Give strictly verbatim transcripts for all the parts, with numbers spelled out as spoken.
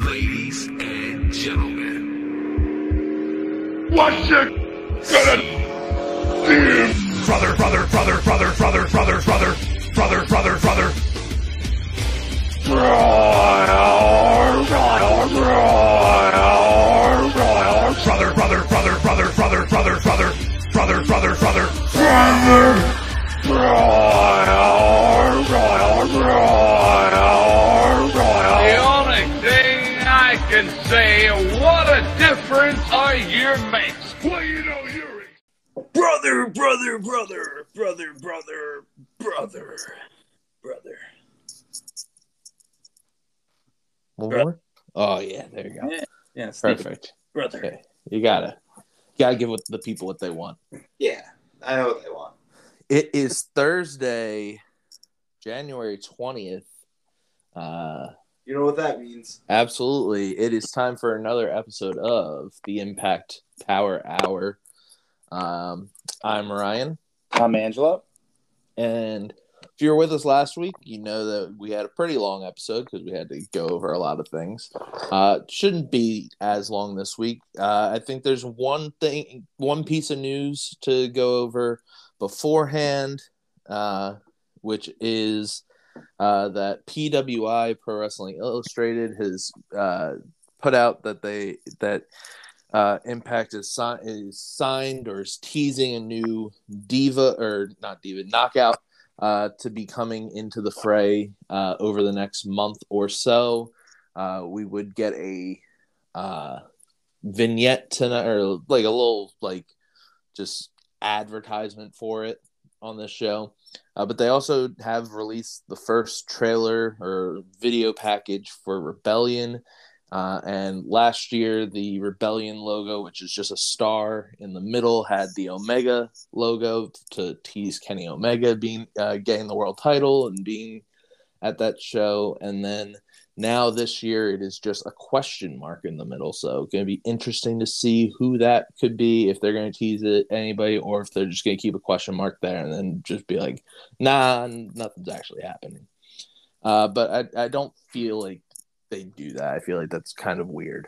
ladies and gentlemen. What you gonna do? Brother, brother, brother, brother, brother, brother, brother, brother, brother, brother. Brother, brother, brother, brother, brother, brother, brother, brother, brother, brother, The only thing I can say, what a difference a year makes. Well, you know, you're Brother, brother, brother, brother, brother, brother, brother. One Bro- more? Oh, yeah, there you go. Yeah, yeah, Steve, Perfect. brother. Okay. You gotta, gotta give what the people what they want. Yeah, I know what they want. It is Thursday, January twentieth. Uh, You know what that means. absolutely. It is time for another episode of the Impact Power Hour. Um, I'm Ryan. I'm Angelo. And if you were with us last week, you know that we had a pretty long episode because we had to go over a lot of things. Uh, shouldn't be as long this week. Uh, I think there's one thing, one piece of news to go over beforehand, uh, which is uh, that P W I, Pro Wrestling Illustrated, has uh, put out that they that uh, Impact is, si- is signed or is teasing a new Diva or not Diva Knockout. Uh, to be coming into the fray uh, over the next month or so. Uh, we would get a uh, vignette tonight, or like a little like just advertisement for it on this show. Uh, but they also have released the first trailer or video package for Rebellion. Uh, and last year, the Rebellion logo, which is just a star in the middle, had the Omega logo to tease Kenny Omega being uh, getting the world title and being at that show. And then now this year, it is just a question mark in the middle. So it's going to be interesting to see who that could be, if they're going to tease it anybody, or if they're just going to keep a question mark there and then just be like, nah, nothing's actually happening. Uh, but I, I don't feel like they do that. I feel like that's kind of weird.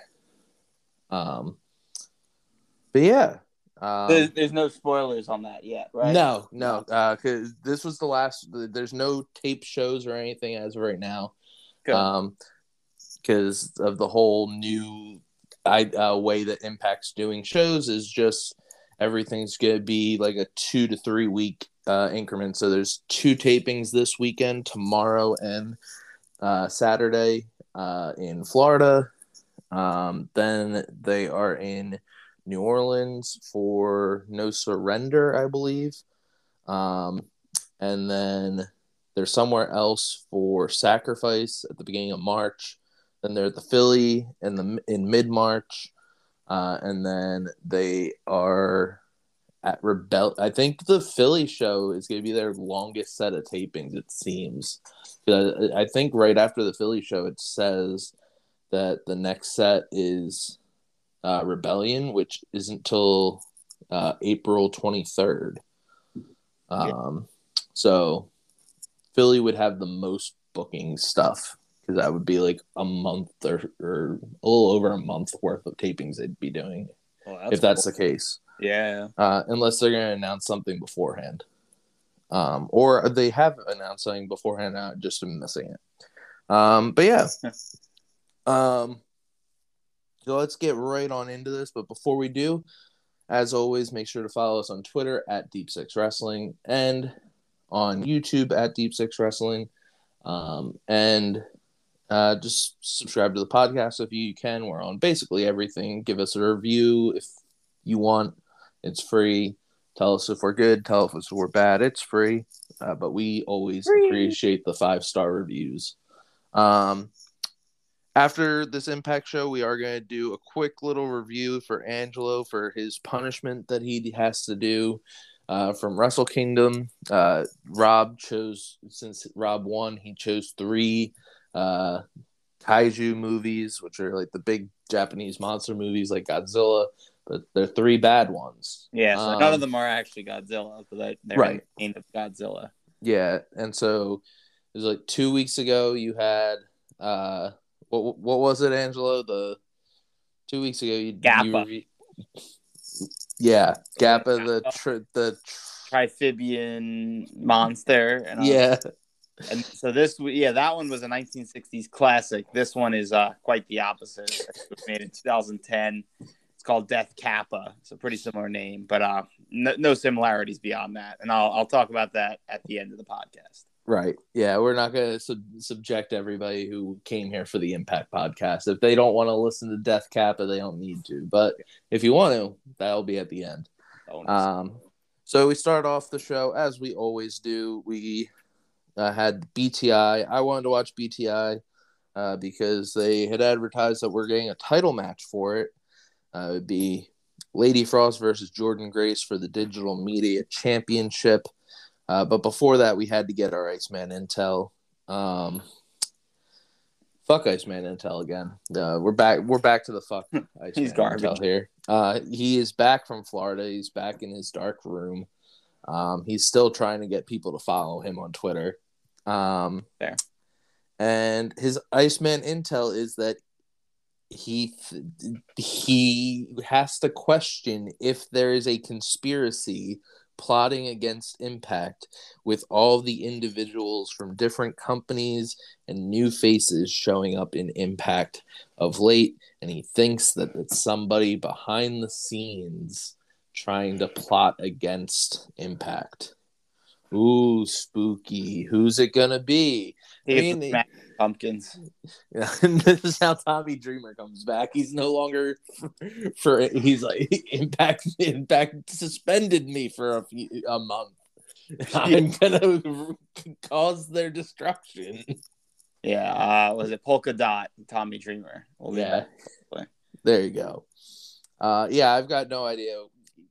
Um, but yeah, um, There's, there's no spoilers on that yet, right? no, no, because uh, this was the last. There's no tape shows or anything as of right now, Good. um, because of the whole new I, uh, way that Impact's doing shows is just everything's gonna be like a two to three week uh, increment. So there's two tapings this weekend, tomorrow and uh, Saturday. Uh, in Florida. Um, then they are in New Orleans for No Surrender, I believe. Um, and then they're somewhere else for Sacrifice at the beginning of March. Then they're at the Philly in the in mid March, uh, and then they are at Rebel. I think the Philly show is going to be their longest set of tapings. It seems. I think right after the Philly show, it says that the next set is uh, Rebellion, which isn't till uh, April twenty-third. Um, so Philly would have the most booking stuff because that would be like a month or, or a little over a month worth of tapings they'd be doing, Well, that's if that's cool. the case. Yeah. Uh, unless they're going to announce something beforehand. Um, or they have announced something beforehand, uh, just missing it. Um, but yeah. um, so let's get right on into this. But before we do, as always, make sure to follow us on Twitter at Deep Six Wrestling and on YouTube at Deep Six Wrestling. Um, and uh, just subscribe to the podcast if you can. We're on basically everything. Give us a review if you want. It's free. Tell us if we're good. Tell us if we're bad. It's free. Uh, but we always free. appreciate the five-star reviews. Um, after this Impact show, we are going to do a quick little review for Angelo for his punishment that he has to do uh, from Wrestle Kingdom. Uh, Rob chose, since Rob won, he chose three uh, kaiju movies, which are like the big Japanese monster movies like Godzilla. But they're three bad ones. Yeah, so um, none of them are actually Godzilla, but they're right. in the Godzilla. Yeah, and so it was like two weeks ago you had uh, What what was it, Angelo? The two weeks ago you Gappa. you reviewed. Yeah, Gappa, the tr- the tr- Trifibian monster. And, uh, yeah. And so this, yeah, that one was a nineteen sixties classic. This one is uh, quite the opposite. It was made in two thousand ten. It's called Death Kappa. It's a pretty similar name, but uh, no, no similarities beyond that. And I'll I'll talk about that at the end of the podcast. Right. Yeah, we're not going to sub- subject everybody who came here for the Impact podcast. If they don't want to listen to Death Kappa, they don't need to. But if you want to, that'll be at the end. Um, so we start off the show as we always do. We uh, had B T I. I wanted to watch B T I uh, because they had advertised that we're getting a title match for it. Uh, it would be Lady Frost versus Jordynne Grace for the Digital Media Championship. Uh, but before that, we had to get our Iceman intel. Um, fuck Iceman intel again. Uh, we're back. We're back to the fuck Iceman He's garbage intel here. Uh, he is back from Florida. He's back in his dark room. Um, he's still trying to get people to follow him on Twitter. Um, There. And his Iceman intel is that he he has to question if there is a conspiracy plotting against Impact with all the individuals from different companies and new faces showing up in Impact of late, and he thinks that it's somebody behind the scenes trying to plot against Impact. Ooh, spooky. Who's it gonna be? He I gets mean, the pumpkins. yeah, and this is how Tommy Dreamer comes back. He's no longer for, for he's like Impact. Impact suspended me for a few, a month. I'm gonna cause their destruction. Yeah, uh, was it Polka Dot? Tommy Dreamer. We'll leave Yeah, that. there you go. Uh, yeah, I've got no idea.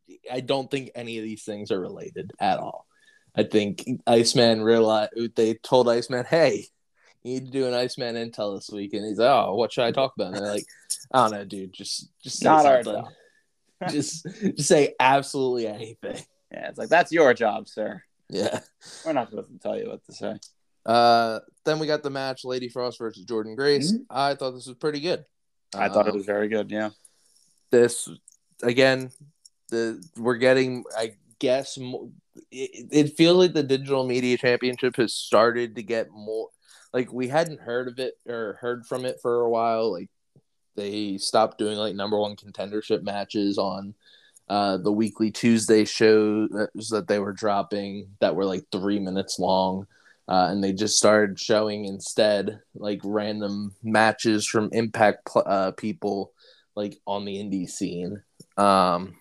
I don't think any of these things are related at all. I think Iceman realized they told Iceman, "Hey, you need to do an Iceman intel this week," and he's like, "Oh, what should I talk about?" And they're like, "I don't know, dude. Just, just say Not our something. job. just, just say absolutely anything." Yeah, it's like, that's your job, sir. Yeah. We're not supposed to tell you what to say. Uh, then we got the match: Lady Frost versus Jordynne Grace. Mm-hmm. I thought this was pretty good. I thought it Um, was very good. Yeah. This again, the we're getting. I guess more, it, it feels like the Digital Media Championship has started to get more. Like, we hadn't heard of it or heard from it for a while. Like, they stopped doing like number one contendership matches on uh, the weekly Tuesday shows that they were dropping that were like three minutes long. Uh, and they just started showing instead like random matches from Impact uh, people like on the indie scene. Um,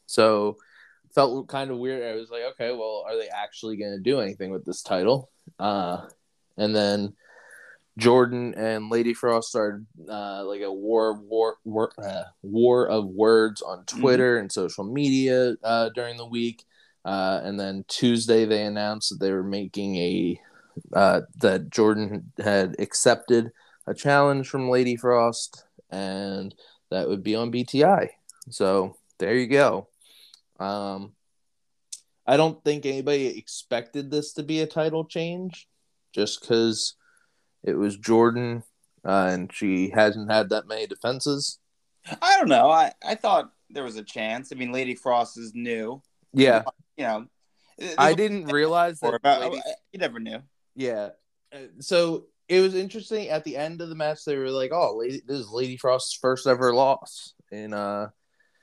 so felt kind of weird. I was like, okay, well, are they actually going to do anything with this title? Uh, and then Jordan and Lady Frost started uh, like a war, war, war, uh, war of words on Twitter mm-hmm. and social media uh, during the week. Uh, and then Tuesday they announced that they were making a uh, that Jordan had accepted a challenge from Lady Frost, and that would be on B T I. So there you go. Um, I don't think anybody expected this to be a title change, just because it was Jordan, uh, and she hasn't had that many defenses. I don't know. I, I thought there was a chance. I mean, Lady Frost is new. Yeah. You know. I didn't realize that. About, Lady... You never knew. Yeah. So it was interesting. At the end of the match, they were like, "Oh, Lady, this is Lady Frost's first ever loss in uh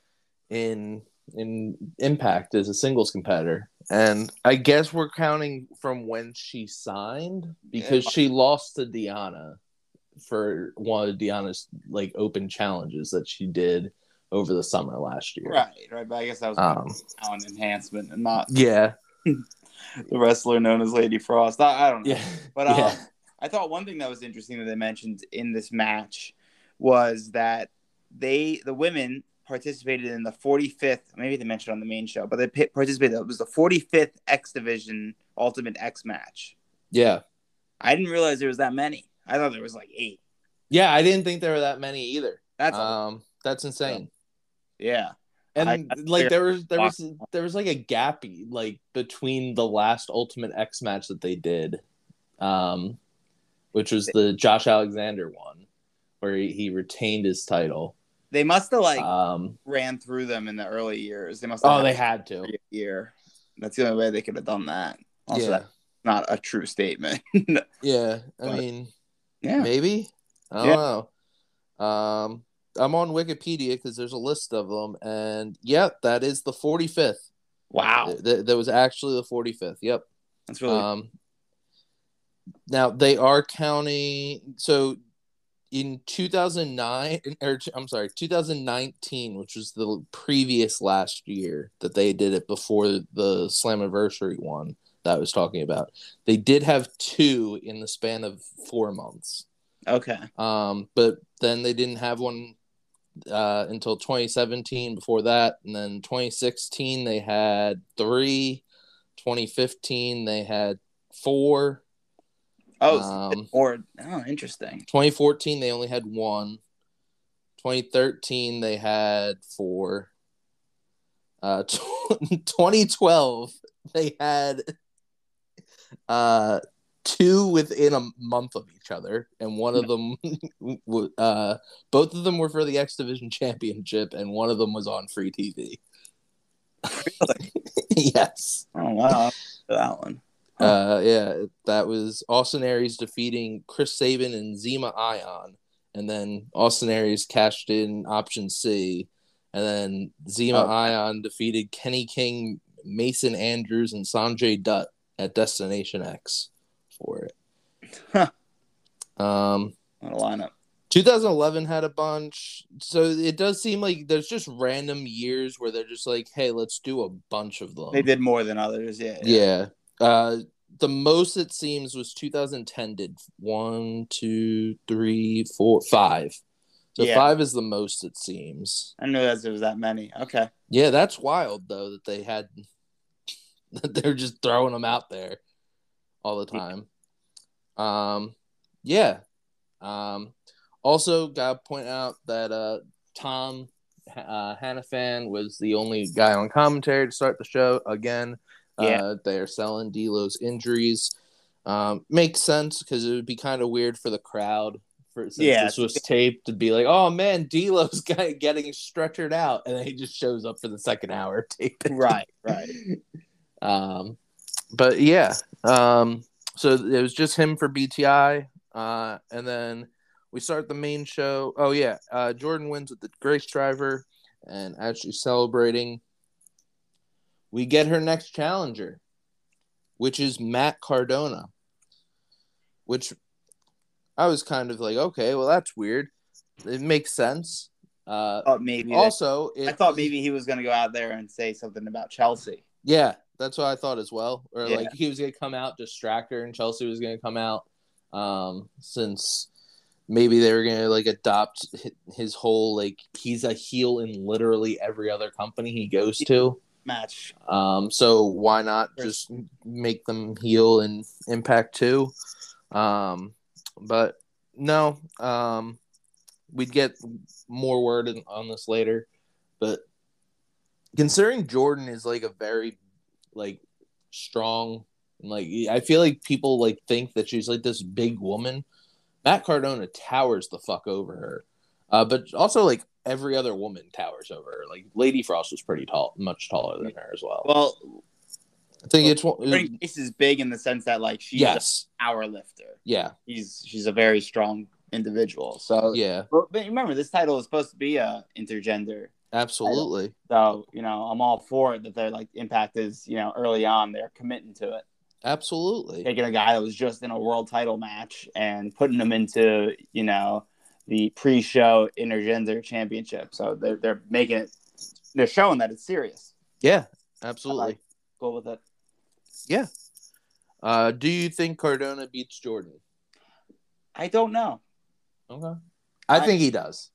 in in Impact as a singles competitor." And I guess we're counting from when she signed, because yeah. she lost to Deonna for one of Deonna's like open challenges that she did over the summer last year. Right, right. But I guess that was um, an enhancement and not yeah the wrestler known as Lady Frost. I, I don't know. Yeah. But um, yeah. I thought one thing that was interesting that they mentioned in this match was that they, the women, participated in the forty-fifth, maybe they mentioned on the main show, but they participated, it was the forty-fifth X Division Ultimate X match. Yeah. I didn't realize there was that many. I thought there was like eight. Yeah, I didn't think there were that many either. That's um, that's insane. Yeah. And I, like there was there was there was like a gap like between the last Ultimate X match that they did, um, which was the Josh Alexander one, where he, he retained his title. They must have like Um, ran through them in the early years. They must. oh, Have they had to. a year. That's the only way they could have done that. Also, Yeah. that's not a true statement. Yeah, I But- mean, yeah. maybe. I don't Yeah. know. Um, I'm on Wikipedia because there's a list of them, and yep, that is the forty-fifth. Wow. Th- that was actually the forty-fifth. Yep. That's really. Um, now they are counting. So in two thousand nine, or I'm sorry, two thousand nineteen, which was the previous last year that they did it before the Slammiversary one that I was talking about. They did have two in the span of four months. okay. Um, but then they didn't have one uh, until twenty seventeen before that. And then twenty sixteen, they had three. twenty fifteen, they had four. Oh, Um, or oh, interesting. twenty fourteen, they only had one. twenty thirteen, they had four. Uh, twenty twelve, they had uh, two within a month of each other, and one of them, uh, both of them were for the X Division Championship, and one of them was on free T V. Really? Yes. Oh wow, that one. Uh, yeah, that was Austin Aries defeating Chris Sabin and Zema Ion, and then Austin Aries cashed in option C, and then Zema Oh. Ion defeated Kenny King, Mason Andrews, and Sanjay Dutt at Destination X for it. Huh. Um, What a lineup. twenty eleven had a bunch, so it does seem like there's just random years where they're just like, "Hey, let's do a bunch of them." They did more than others. Yeah. Yeah. Uh, the most it seems was two thousand ten did one, two, three, four, five. So Yeah. five is the most it seems. I knew that there was that many. Okay. Yeah, that's wild though that they had that they're just throwing them out there all the time. Um, yeah. Um, also gotta point out that uh Tom uh, Hannafan was the only guy on commentary to start the show again. Yeah. Uh, they are selling D'Lo's injuries. Um, makes sense because it would be kind of weird for the crowd for since Yeah. this was taped to be like, oh man, D'Lo's guy getting stretchered out, and then he just shows up for the second hour taping. Right. Right. Um, but yeah, um, so it was just him for B T I, uh, and then we start the main show. Oh yeah, uh, Jordan wins with the Grace Driver, and as she's celebrating, we get her next challenger, which is Matt Cardona. Which I was kind of like, okay, well that's weird. It makes sense. Uh, Thought maybe. that- also, it, I thought maybe he was going to go out there and say something about Chelsea. yeah, that's what I thought as well. Or Yeah. like he was gonna come out, distract her, and Chelsea was gonna come out. Um, since maybe they were gonna like adopt hi- his whole like he's a heel in literally every other company he goes to. Match. Um, so why not just make them heel in Impact too? Um, but no, um, we'd get more word in, on this later. But considering Jordan is like a very like strong, like I feel like people like think that she's like this big woman. Matt Cardona towers the fuck over her, uh, but also like every other woman towers over her. Like Lady Frost was pretty tall, much taller than her as well. Well, I think it's one. Grace is big in the sense that like she's Yes, a power lifter. yeah, She's she's a very strong individual. So yeah, But but remember, this title is supposed to be a intergender. absolutely. So you know, I'm all for it that they're like Impact is you know early on they're committing to it, Absolutely. taking a guy that was just in a world title match and putting him into you know the pre-show intergender championship. So they're they're making it, they're showing that it's serious. Yeah, absolutely. Go with it. Yeah. Uh, do you think Cardona beats Jordan? I don't know. Okay. I, I- think he does.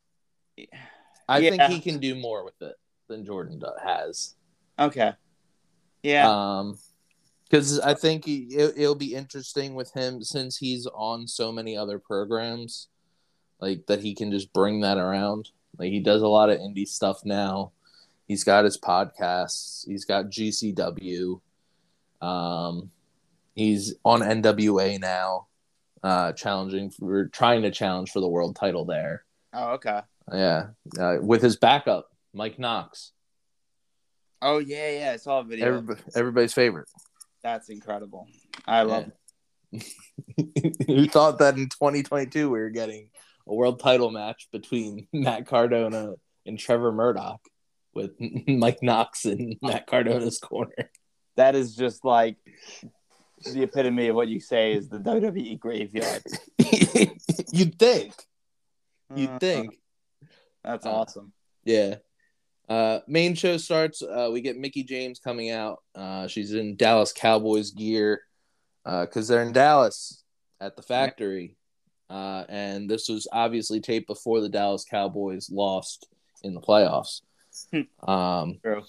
I Yeah. think he can do more with it than Jordan do- has. Okay. Yeah. Um, because I think he, it, it'll be interesting with him since he's on so many other programs, like that he can just bring that around. Like he does a lot of indie stuff now. He's got his podcasts. He's got G C W. Um, he's on N W A now. uh, challenging for trying to challenge for the world title there. Oh, okay. Yeah, uh, with his backup, Mike Knox. Oh yeah, yeah. I saw a video. Everybody, everybody's favorite. That's incredible. I love Yeah. it. Who thought that in twenty twenty-two we were getting a world title match between Matt Cardona and Trevor Murdoch with Mike Knox in Matt Cardona's corner? That is just like the epitome of what you say is the W W E graveyard. You'd think. You'd think. That's Uh, awesome. Yeah. Uh, main show starts. Uh, we get Mickie James coming out. Uh, she's in Dallas Cowboys gear because uh, they're in Dallas at the factory. Uh, and this was obviously taped before the Dallas Cowboys lost in the playoffs. um, True.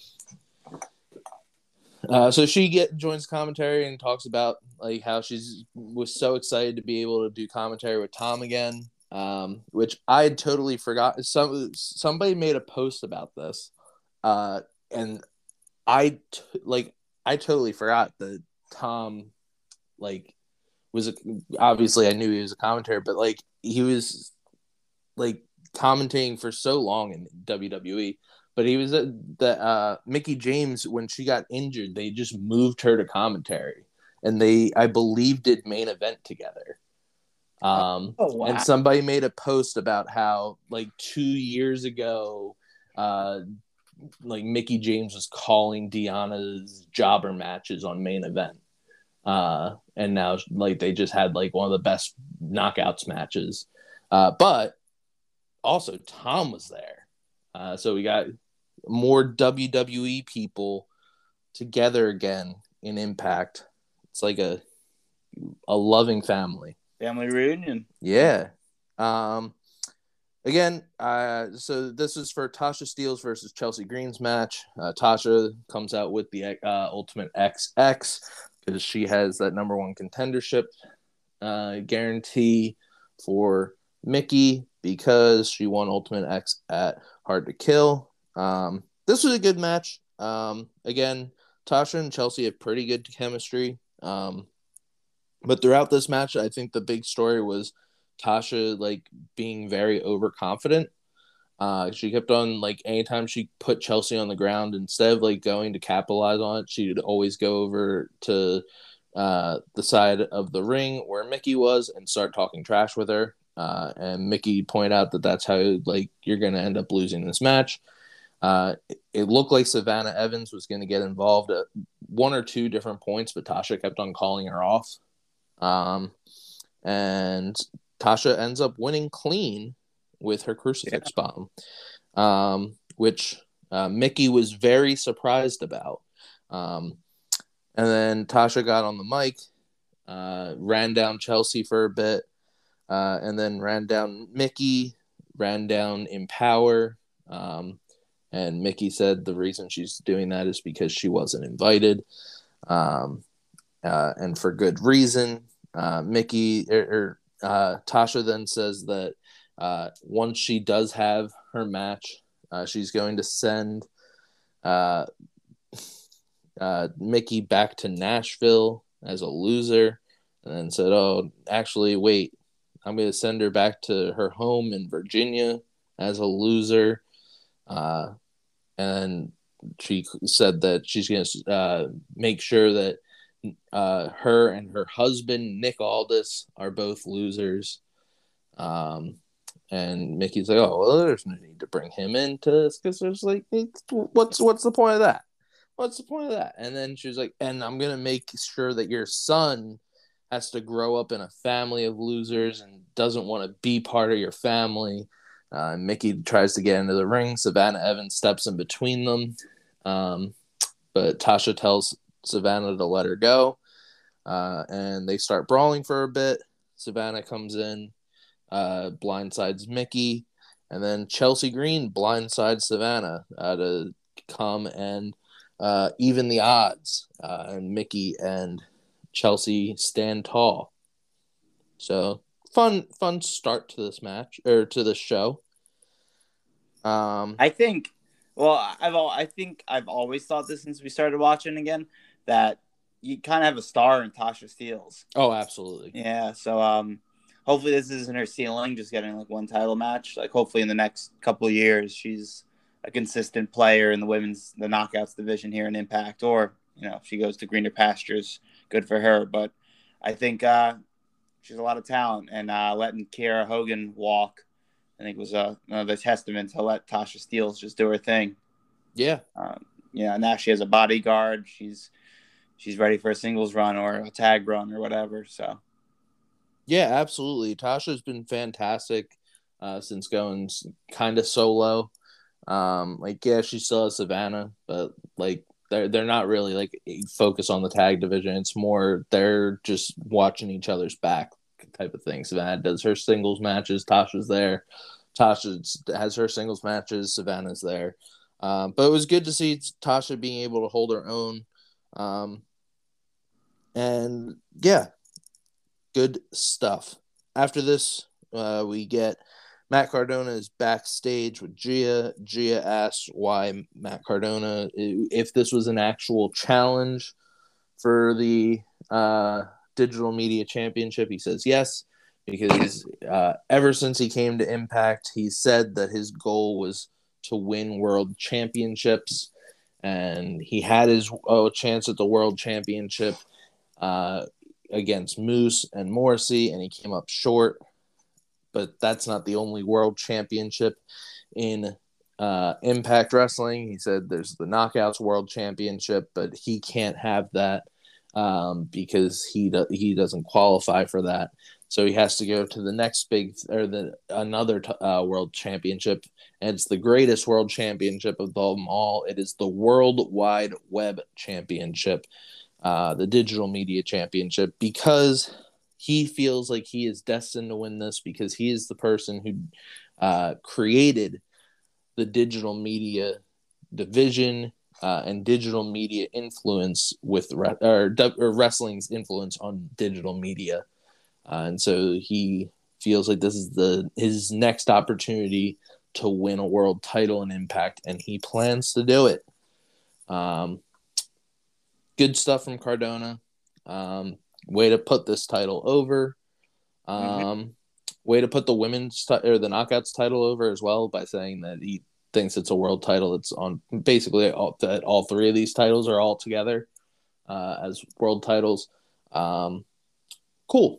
Uh, so she get joins commentary and talks about like how she's was so excited to be able to do commentary with Tom again, um, which I had totally forgot. Some somebody made a post about this, uh, and I t- like I totally forgot that Tom like was a, obviously I knew he was a commentator, but like he was like commentating for so long in W W E. But he was that uh, Mickie James, when she got injured, they just moved her to commentary, and they, I believe, did main event together. Um, oh, wow. And somebody made a post about how, like two years ago, uh, like Mickie James was calling Deanna's jobber matches on main event, uh, and now like they just had like one of the best knockouts matches. Uh, but also Tom was there, uh, so we got more W W E people together again in Impact. It's like a a loving family. Family reunion. Yeah. Um again, uh so this is for Tasha Steelz versus Chelsea Green's match. Uh, Tasha comes out with the uh, Ultimate X X because she has that number one contendership uh guarantee for Mickie because she won Ultimate X at Hard to Kill. Um, this was a good match. Um, again, Tasha and Chelsea have pretty good chemistry. Um, but throughout this match, I think the big story was Tasha like being very overconfident. Uh, she kept on like anytime she put Chelsea on the ground, instead of like going to capitalize on it, she would always go over to uh, the side of the ring where Mickie was and start talking trash with her. Uh, and Mickie pointed out that that's how like you're going to end up losing this match. Uh, it looked like Savannah Evans was going to get involved at one or two different points, but Tasha kept on calling her off. Um, and Tasha ends up winning clean with her crucifix yeah. bomb, um, which uh, Mickie was very surprised about. Um, and then Tasha got on the mic, uh, ran down Chelsea for a bit, uh, and then ran down Mickie, ran down Empower. Um, And Mickie said the reason she's doing that is because she wasn't invited, um, uh, and for good reason. Uh, Mickie or, or uh, Tasha then says that uh, once she does have her match, uh, she's going to send uh, uh, Mickie back to Nashville as a loser, and then said, "Oh, actually, wait, I'm going to send her back to her home in Virginia as a loser." Uh, And she said that she's going to uh, make sure that uh, her and her husband, Nick Aldis, are both losers. Um, and Mickey's like, oh, well, there's no need to bring him into this because there's like, what's what's the point of that? What's the point of that? And then she was like, and I'm going to make sure that your son has to grow up in a family of losers and doesn't want to be part of your family. Uh, Mickie tries to get into the ring. Savannah Evans steps in between them. Um, but Tasha tells Savannah to let her go. Uh, and they start brawling for a bit. Savannah comes in, uh, blindsides Mickie. And then Chelsea Green blindsides Savannah uh, to come and uh, even the odds. Uh, and Mickie and Chelsea stand tall. So fun, fun start to this match or to this show. Um, I think, well, I've all, I think I've always thought this since we started watching again that you kind of have a star in Tasha Steelz. Oh, absolutely. Yeah, so um, hopefully this isn't her ceiling, just getting like one title match. Like hopefully in the next couple of years, she's a consistent player in the women's the knockouts division here in Impact, or you know if she goes to greener pastures, good for her. But I think uh, she's a lot of talent, and uh, letting Kiera Hogan walk, I think was uh, another testament to let Tasha Steelz just do her thing. Yeah. Um, yeah, now she has a bodyguard. She's she's ready for a singles run or a tag run or whatever. So, yeah, absolutely. Tasha's been fantastic uh, since going kind of solo. Um, like, yeah, she still has Savannah, but like they're they're not really like focused on the tag division. It's more they're just watching each other's back type of thing. Savannah does her singles matches. Tasha's there. Tasha has her singles matches. Savannah's there. Um, but it was good to see Tasha being able to hold her own. Um, and yeah, good stuff. After this, uh, we get Matt Cardona is backstage with Gia. Gia asks why Matt Cardona, if this was an actual challenge for the uh, Digital Media Championship. He says yes, because uh, ever since he came to Impact, he said that his goal was to win world championships, and he had his oh, chance at the world championship uh, against Moose and Morrissey, and he came up short. But that's not the only world championship in uh, Impact Wrestling. He said there's the Knockouts World Championship, but he can't have that um, because he do- he doesn't qualify for that. So he has to go to the next big or the another t- uh, world championship, and it's the greatest world championship of them all. It is the World Wide Web Championship, uh, the Digital Media Championship, because he feels like he is destined to win this because he is the person who uh, created the digital media division uh, and digital media influence with re- or, or wrestling's influence on digital media. Uh, and so he feels like this is the his next opportunity to win a world title in Impact, and he plans to do it. Um, good stuff from Cardona. Um, way to put this title over. Um, mm-hmm. Way to put the women's t- or the Knockouts title over as well by saying that he thinks it's a world title. It's on basically all, that all three of these titles are all together uh, as world titles. Um, cool.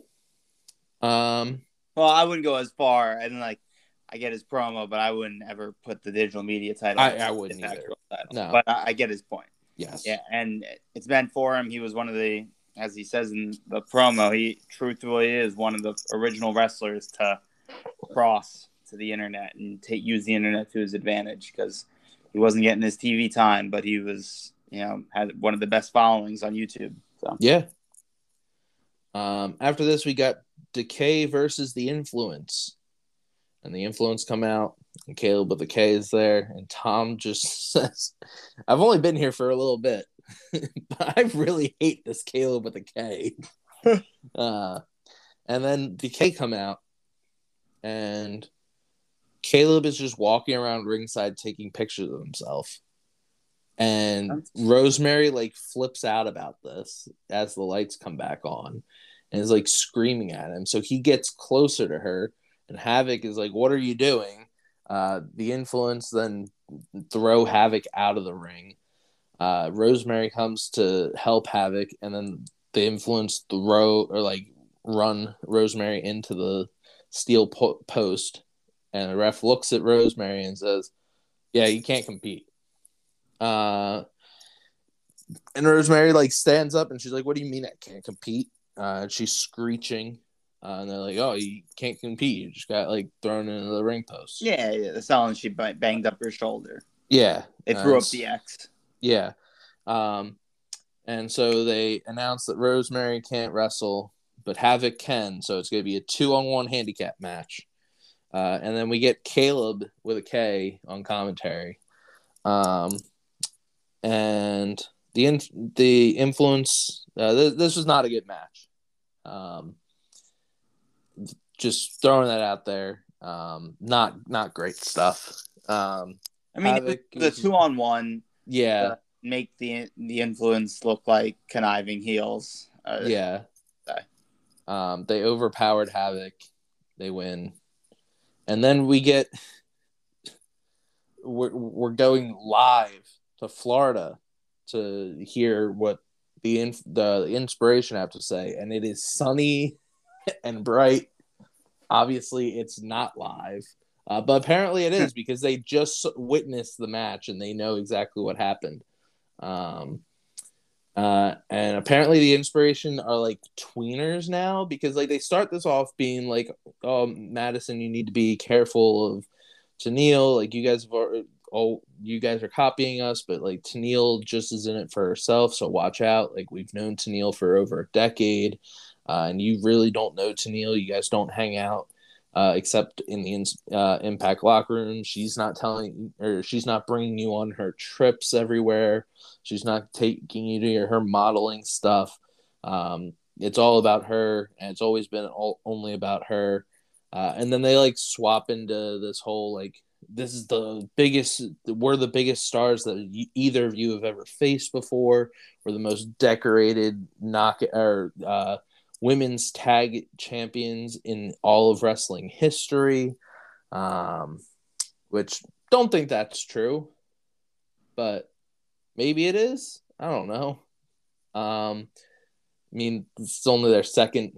Um, well, I wouldn't go as far, and like I get his promo, but I wouldn't ever put the digital media title. I, I wouldn't either. Title. No, but I, I get his point. Yes, yeah, and it's meant for him. He was one of the, as he says in the promo, he truthfully is one of the original wrestlers to cross to the internet and take use the internet to his advantage because he wasn't getting his T V time, but he was, you know, had one of the best followings on YouTube. So yeah. Um, after this, we got Decay versus the Influence, and the Influence come out, and Caleb with the K is there, and Tom just says, "I've only been here for a little bit, but I really hate this Caleb with a K." uh, and then Decay come out, and Caleb is just walking around ringside taking pictures of himself. And Rosemary like flips out about this as the lights come back on and is like screaming at him. So he gets closer to her, and Havoc is like, "What are you doing?" Uh, the Influence then throw Havoc out of the ring. Uh, Rosemary comes to help Havoc, and then the Influence throw or like run Rosemary into the steel po- post. And the ref looks at Rosemary and says, "Yeah, you can't compete." Uh, and Rosemary like stands up and she's like, "What do you mean I can't compete?" Uh, she's screeching, uh, and they're like, "Oh, you can't compete. You just got like thrown into the ring post." Yeah, yeah. The selling she banged up her shoulder. Yeah, they threw uh, up the X. Yeah, um, and so they announced that Rosemary can't wrestle, but Havoc can. So it's going to be a two-on-one handicap match. Uh, and then we get Caleb with a K on commentary. Um, and the in- the Influence, uh, th- this was not a good match. Um, just throwing that out there. Um, not not great stuff. Um, I mean, Havoc the two on one. Yeah, make the the influence look like conniving heels. Uh, Yeah. Okay. Um, they overpowered Havoc. They win. And then we get we're, we're going live to Florida to hear what the inf- the inspiration have to say, and it is sunny and bright. Obviously, it's not live, uh, but apparently it is because they just witnessed the match and they know exactly what happened. Um, uh, and apparently the inspiration are like tweeners now because like they start this off being like, "Oh, Madison, you need to be careful of Tennille. Like you guys have already, oh, you guys are copying us, but like Tennille just is in it for herself, so watch out. Like we've known Tennille for over a decade, uh, and you really don't know Tennille. You guys don't hang out." Uh, except in the uh, Impact locker room, she's not telling, or she's not bringing you on her trips everywhere. She's not taking you to your, her modeling stuff. Um, it's all about her, and it's always been all, only about her. Uh, and then they like swap into this whole like, this is the biggest, we're the biggest stars that you, either of you have ever faced before. We're the most decorated knock or uh, women's tag champions in all of wrestling history, um, which don't think that's true, but maybe it is. I don't know. Um, I mean, it's only their second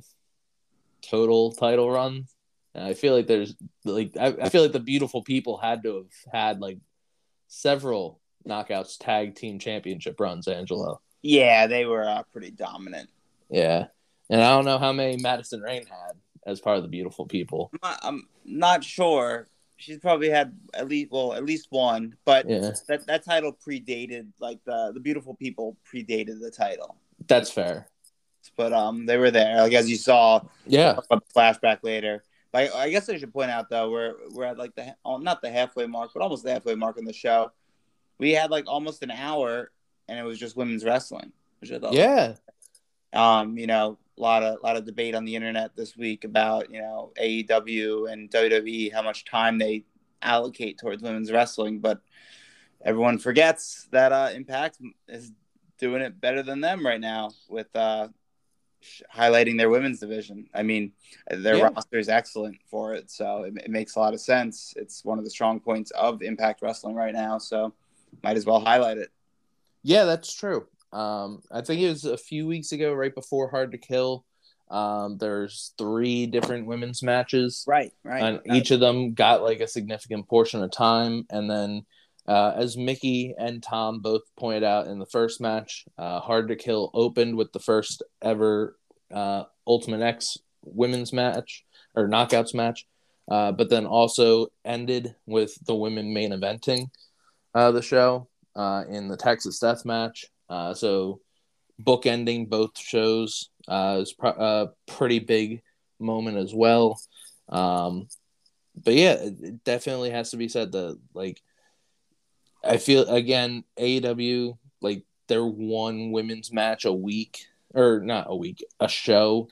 total title run. And I feel like there's like I, I feel like the beautiful people had to have had like several Knockouts tag team championship runs, Angelo. Yeah, they were uh, pretty dominant. Yeah. And I don't know how many Madison Rayne had as part of the beautiful people. I'm not, I'm not sure. She's probably had at least well at least one, but Yeah. that that title predated like the the beautiful people predated the title. That's fair. But um, they were there. Like as you saw, Yeah. a flashback later. But I, I guess I should point out though, we're we're at like the oh, not the halfway mark, but almost the halfway mark in the show. We had like almost an hour, and it was just women's wrestling, which I thought Yeah. was, um, you know, a lot of lot of debate on the internet this week about you know A E W and W W E how much time they allocate towards women's wrestling, but everyone forgets that uh, Impact is doing it better than them right now with uh, highlighting their women's division. I mean, their Yeah. roster is excellent for it, so it, it makes a lot of sense. It's one of the strong points of Impact Wrestling right now, so might as well highlight it. Yeah, that's true. Um, I think it was a few weeks ago, right before Hard to Kill. Um, there's three different women's matches, Right, right. and each of them got like a significant portion of time. And then, uh, as Mickey and Tom both pointed out in the first match, uh, Hard to Kill opened with the first ever uh, Ultimate X women's match or knockouts match, uh, but then also ended with the women main eventing uh, the show uh, in the Texas Death Match. Uh, so bookending both shows uh, is pro- a pretty big moment as well. Um, but yeah, it, it definitely has to be said that like I feel again A E W like their one women's match a week or not a week a show.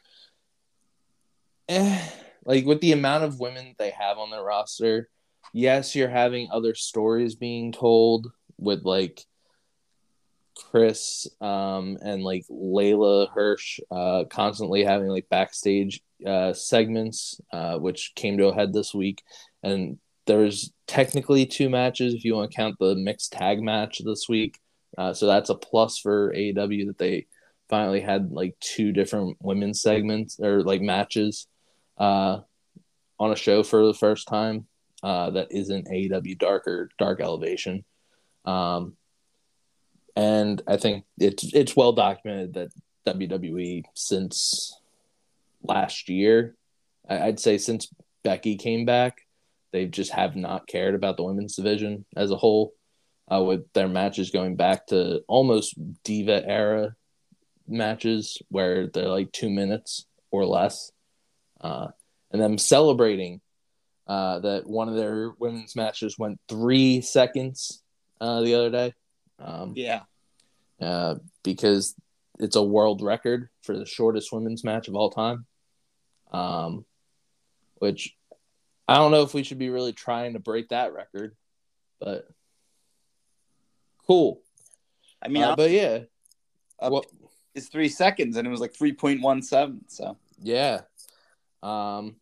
Eh, like with the amount of women they have on their roster, yes, you're having other stories being told with like Chris um, and like Layla Hirsch uh, constantly having like backstage uh, segments, uh, which came to a head this week. And there's technically two matches if you want to count the mixed tag match this week. Uh, so that's a plus for A E W that they finally had like two different women's segments or like matches uh, on a show for the first time uh, that isn't A E W Dark or Dark Elevation. Um, And I think it's it's well documented that W W E since last year, I'd say since Becky came back, they just have not cared about the women's division as a whole, uh, with their matches going back to almost Diva era matches where they're like two minutes or less, uh, and them celebrating uh, that one of their women's matches went three seconds uh, the other day. Um, Yeah. Uh, because it's a world record for the shortest women's match of all time. Um, which I don't know if we should be really trying to break that record, but cool. I mean, uh, but yeah, up what? is three seconds, and it was like three point one seven. So Yeah. Um,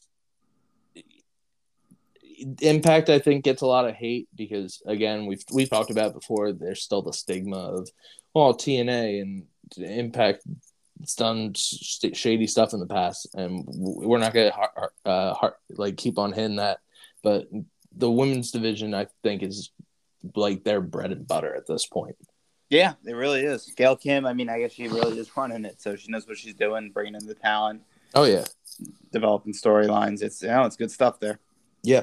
Impact, I think, gets a lot of hate because, again, we've we've talked about it before. There's still the stigma of, well, T N A and Impact. It's done shady stuff in the past, and we're not gonna uh, like keep on hitting that. But the women's division, I think, is like their bread and butter at this point. Yeah, it really is. Gail Kim, I mean, I guess she really is running it, so she knows what she's doing, bringing in the talent. Oh yeah, developing storylines. It's you know, it's good stuff there. Yeah.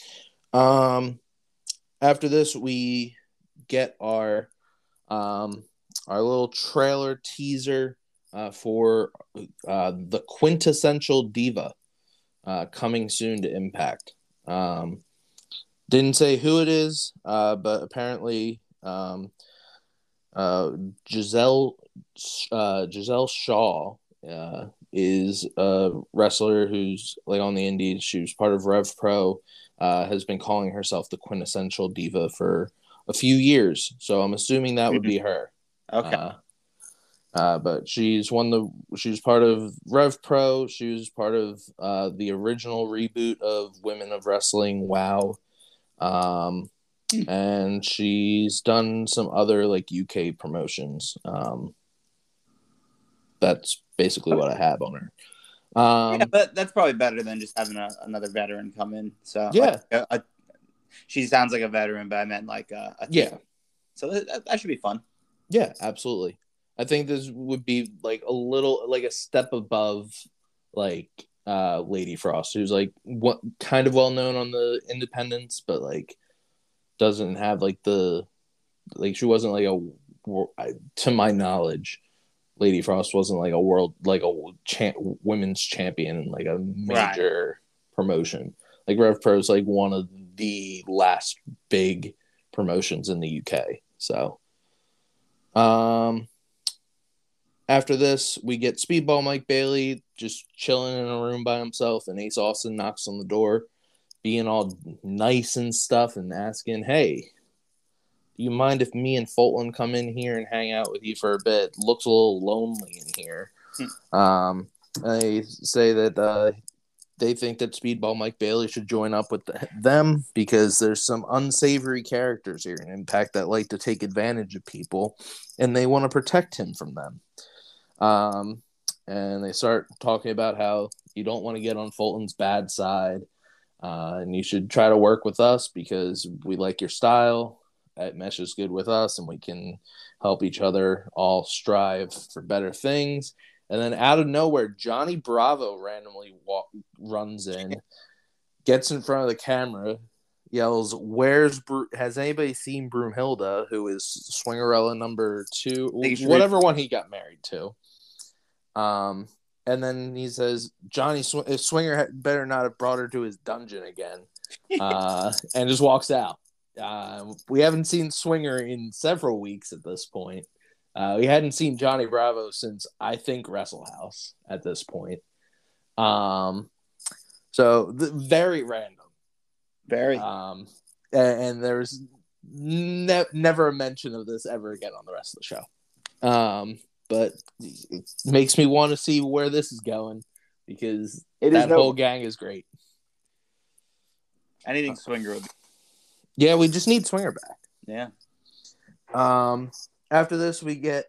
Um, after this, we get our um our little trailer teaser uh, for uh, the Quintessential Diva uh, coming soon to Impact. Um, didn't say who it is, uh, but apparently um, uh, Giselle uh, Giselle Shaw uh, is a wrestler who's like on the indies. She was part of Rev Pro. Uh, has been calling herself the Quintessential Diva for a few years, so I'm assuming that would be her. Okay. Uh, uh, but she's one of the she's part of Rev Pro. She was part of uh, the original reboot of Women of Wrestling, WOW. Um, and she's done some other like U K promotions. Um, that's basically what I have on her. Um, yeah, but that's probably better than just having a, another veteran come in. So yeah, like a, a, she sounds like a veteran, but I meant like a, a yeah. So that, that should be fun. Yeah, absolutely. I think this would be like a little like a step above like uh Lady Frost, who's like what kind of well known on the independents, but like doesn't have like the like she wasn't like a to my knowledge, Lady Frost wasn't like a world like a champ, women's champion in like a major right. promotion. Like Rev Pro is like one of the last big promotions in the U K. So um after this, we get Speedball Mike Bailey just chilling in a room by himself, and Ace Austin knocks on the door, being all nice and stuff, and asking, "Hey, do you mind if me and Fulton come in here and hang out with you for a bit? Looks a little lonely in here." Hmm. Um, they say that uh, they think that Speedball Mike Bailey should join up with the, them because there's some unsavory characters here in Impact that like to take advantage of people, and they want to protect him from them. Um, and they start talking about how you don't want to get on Fulton's bad side, uh, and you should try to work with us because we like your style. It meshes good with us, and we can help each other all strive for better things. And then out of nowhere, Johnny Bravo randomly walk, runs in, gets in front of the camera, yells, "Where's Bru- has anybody seen Broomhilda?" Who is Swingerella number two, whatever one he got married to. Um, and then he says, "Johnny Sw- if Swinger had better not have brought her to his dungeon again," uh, and just walks out. Uh, we haven't seen Swinger in several weeks at this point. Uh, we hadn't seen Johnny Bravo since I think Wrestle House at this point. Um, so the, very random, very. Um, and, and there's ne- never a mention of this ever again on the rest of the show. Um, but it makes me want to see where this is going because it that is no- whole gang is great. Anything Swinger would be. Yeah, we just need Swinger back. Yeah. Um, after this, we get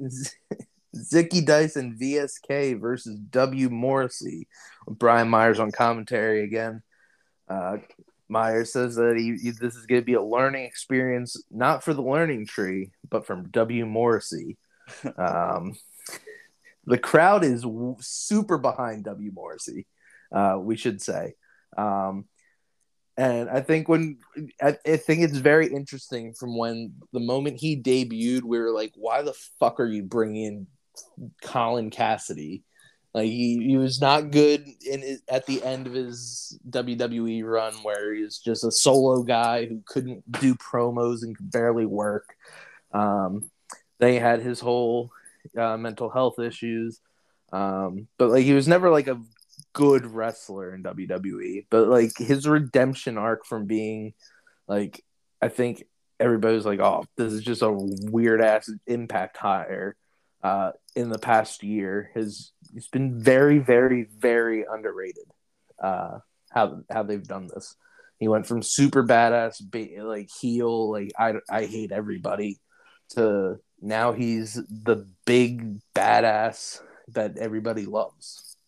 Zicky Dice and V S K versus W Morrissey. Brian Myers on commentary again. Uh, Myers says that he, he this is going to be a learning experience, not for the learning tree, but from W Morrissey. Um, the crowd is w- super behind W Morrissey, uh, we should say. Um, And I think when I, I think it's very interesting from when the moment he debuted, we were like, "Why the fuck are you bringing in Colin Cassidy?" Like he, he was not good in his, at the end of his W W E run, where he was just a solo guy who couldn't do promos and could barely work. Um, they had his whole uh, mental health issues, um, but like he was never like a good wrestler in W W E, but like his redemption arc from being like I think everybody was like, "Oh, this is just a weird ass Impact hire." Uh, in the past year, his he's been very, very, very underrated. Uh, how how they've done this. He went from super badass, like heel, like I I hate everybody, to now he's the big badass that everybody loves.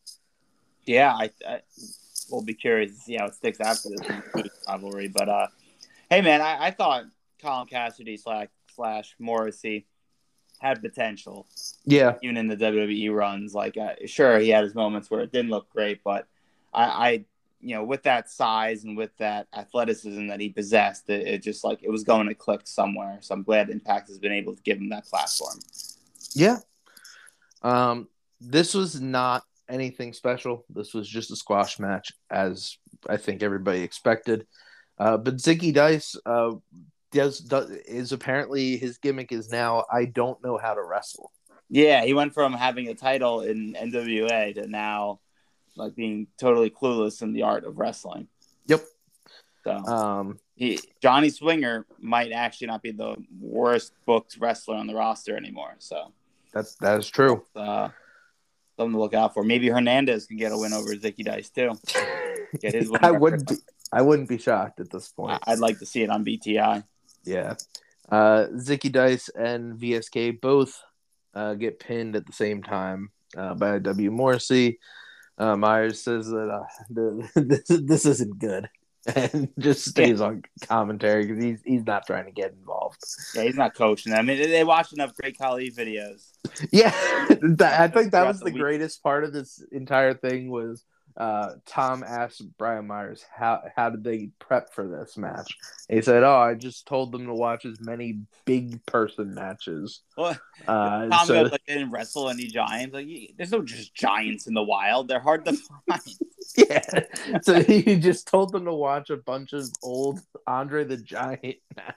Yeah, I, I will be curious to see how it sticks after this rivalry. But uh, hey, man, I, I thought Colin Cassidy slash slash Morrissey had potential. Yeah, even in the W W E runs, like uh, sure he had his moments where it didn't look great, but I, I you know, with that size and with that athleticism that he possessed, it, it just like it was going to click somewhere. So I'm glad Impact has been able to give him that platform. Yeah. Um, this was not anything special. This was just a squash match, as I think everybody expected. Uh, but Zicky Dice uh, does, does is apparently his gimmick is now I don't know how to wrestle. Yeah, he went from having a title in N W A to now like being totally clueless in the art of wrestling. Yep. So um, he, Johnny Swinger might actually not be the worst booked wrestler on the roster anymore. So that's that is true. Uh, something to look out for. Maybe Hernandez can get a win over Zicky Dice too. Get his win I wouldn't be. I wouldn't be shocked at this point. I'd like to see it on B T I. Yeah. Uh, Zicky Dice and V S K both uh, get pinned at the same time uh, by W. Morrissey. Uh, Myers says that uh, the, this, this isn't good and just stays yeah. on commentary because he's, he's not trying to get involved. Yeah, he's not coaching. I mean, they watch enough Great Khali videos. Yeah, that, I think that was the, the greatest part of this entire thing was uh, Tom asked Brian Myers, how how did they prep for this match? And he said, oh, I just told them to watch as many big person matches. Well, uh, Tom so, goes, like, they didn't wrestle any giants. Like, there's no just giants in the wild. They're hard to find. Yeah. So he just told them to watch a bunch of old Andre the Giant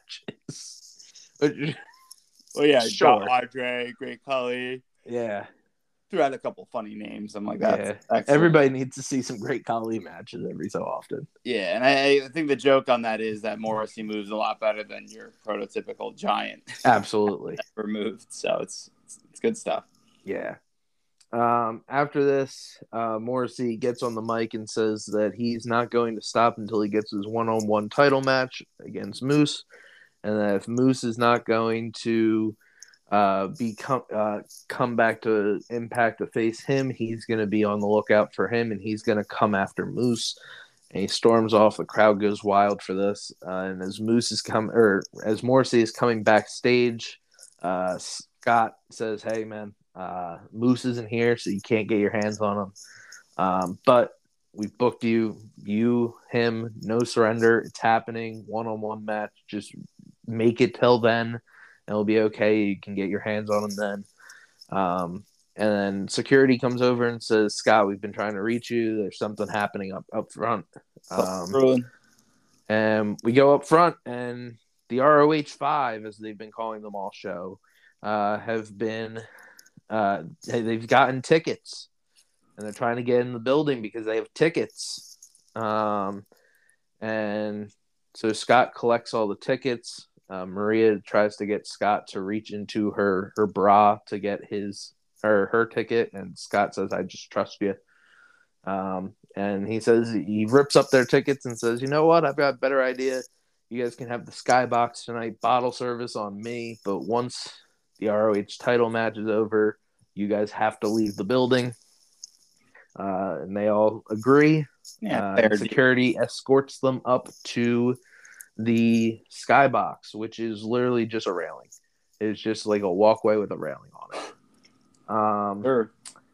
matches. Which, well, yeah, sure. Andre, Great Khali. Yeah. Threw out a couple funny names. I'm like, that's yeah. Everybody needs to see some Great Khali matches every so often. Yeah, and I, I think the joke on that is that Morrissey moves a lot better than your prototypical giant. Absolutely. Ever moved. So it's, it's it's good stuff. Yeah. Um, after this, uh, Morrissey gets on the mic and says that he's not going to stop until he gets his one-on-one title match against Moose, and that if Moose is not going to uh, be com- uh, come back to Impact to face him, he's going to be on the lookout for him, and he's going to come after Moose. And he storms off. The crowd goes wild for this. Uh, and as Moose is come, or as Morrissey is coming backstage, uh, Scott says, "Hey, man, uh, Moose isn't here, so you can't get your hands on him. Um, but we've booked you, you, him, no surrender. It's happening. One-on-one match. Just make it till then, and it'll be okay. You can get your hands on him then." Um, and then security comes over and says, "Scott, we've been trying to reach you. There's something happening up, up front." Um, and we go up front, and the R O H five, as they've been calling them all show, uh, have been uh, they've gotten tickets, and they're trying to get in the building because they have tickets. Um, and so Scott collects all the tickets. Uh, Maria tries to get Scott to reach into her, her bra to get his or her ticket, and Scott says, "I just trust you." Um, and he says he rips up their tickets and says, "You know what? I've got a better idea. You guys can have the Skybox tonight, bottle service on me. But once the R O H title match is over, you guys have to leave the building." Uh, and they all agree. Yeah, uh, security escorts them up to the Skybox, which is literally just a railing. It's just like a walkway with a railing on it. Um, sure.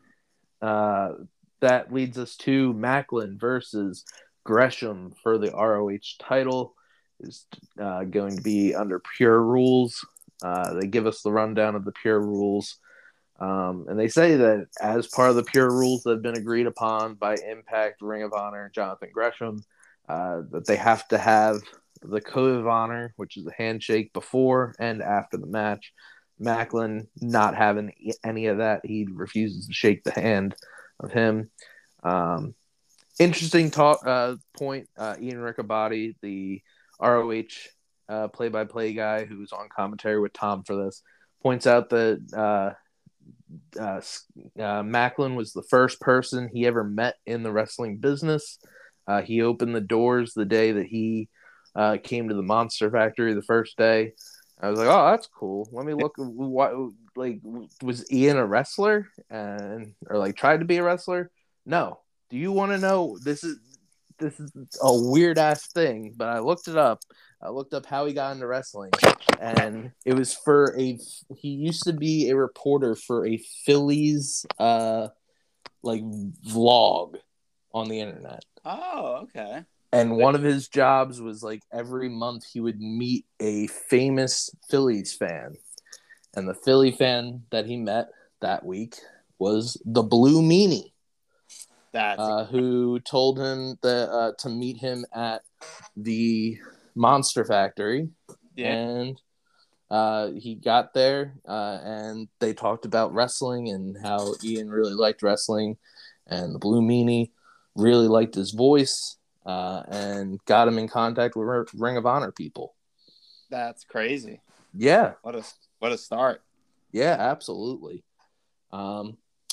uh, that leads us to Macklin versus Gresham for the R O H title. Is uh, going to be under Pure Rules. Uh, they give us the rundown of the Pure Rules. Um, and they say that as part of the Pure Rules that have been agreed upon by Impact, Ring of Honor, Jonathan Gresham, uh, that they have to have the Code of Honor, which is a handshake before and after the match. Macklin not having any of that. He refuses to shake the hand of him. Um, interesting talk uh, point. Uh, Ian Riccaboni, the R O H uh, play-by-play guy who's on commentary with Tom for this, points out that uh, uh, uh, Maclin was the first person he ever met in the wrestling business. Uh, he opened the doors the day that he uh, came to the Monster Factory the first day. I was like, oh, that's cool. Let me look. What, like, was Ian a wrestler and or like tried to be a wrestler? No. Do you want to know? This is this is a weird ass thing, but I looked it up. I looked up how he got into wrestling, and it was for a. He used to be a reporter for a Phillies uh like vlog on the internet. Oh, okay. And one of his jobs was like every month he would meet a famous Phillies fan. And the Philly fan that he met that week was the Blue Meanie. That's uh, who told him that uh, to meet him at the Monster Factory. yeah. And uh, he got there uh, and they talked about wrestling and how Ian really liked wrestling. And the Blue Meanie really liked his voice. Uh, and got him in contact with Ring of Honor people. That's crazy. Yeah. What a what a start. Yeah, absolutely. Um,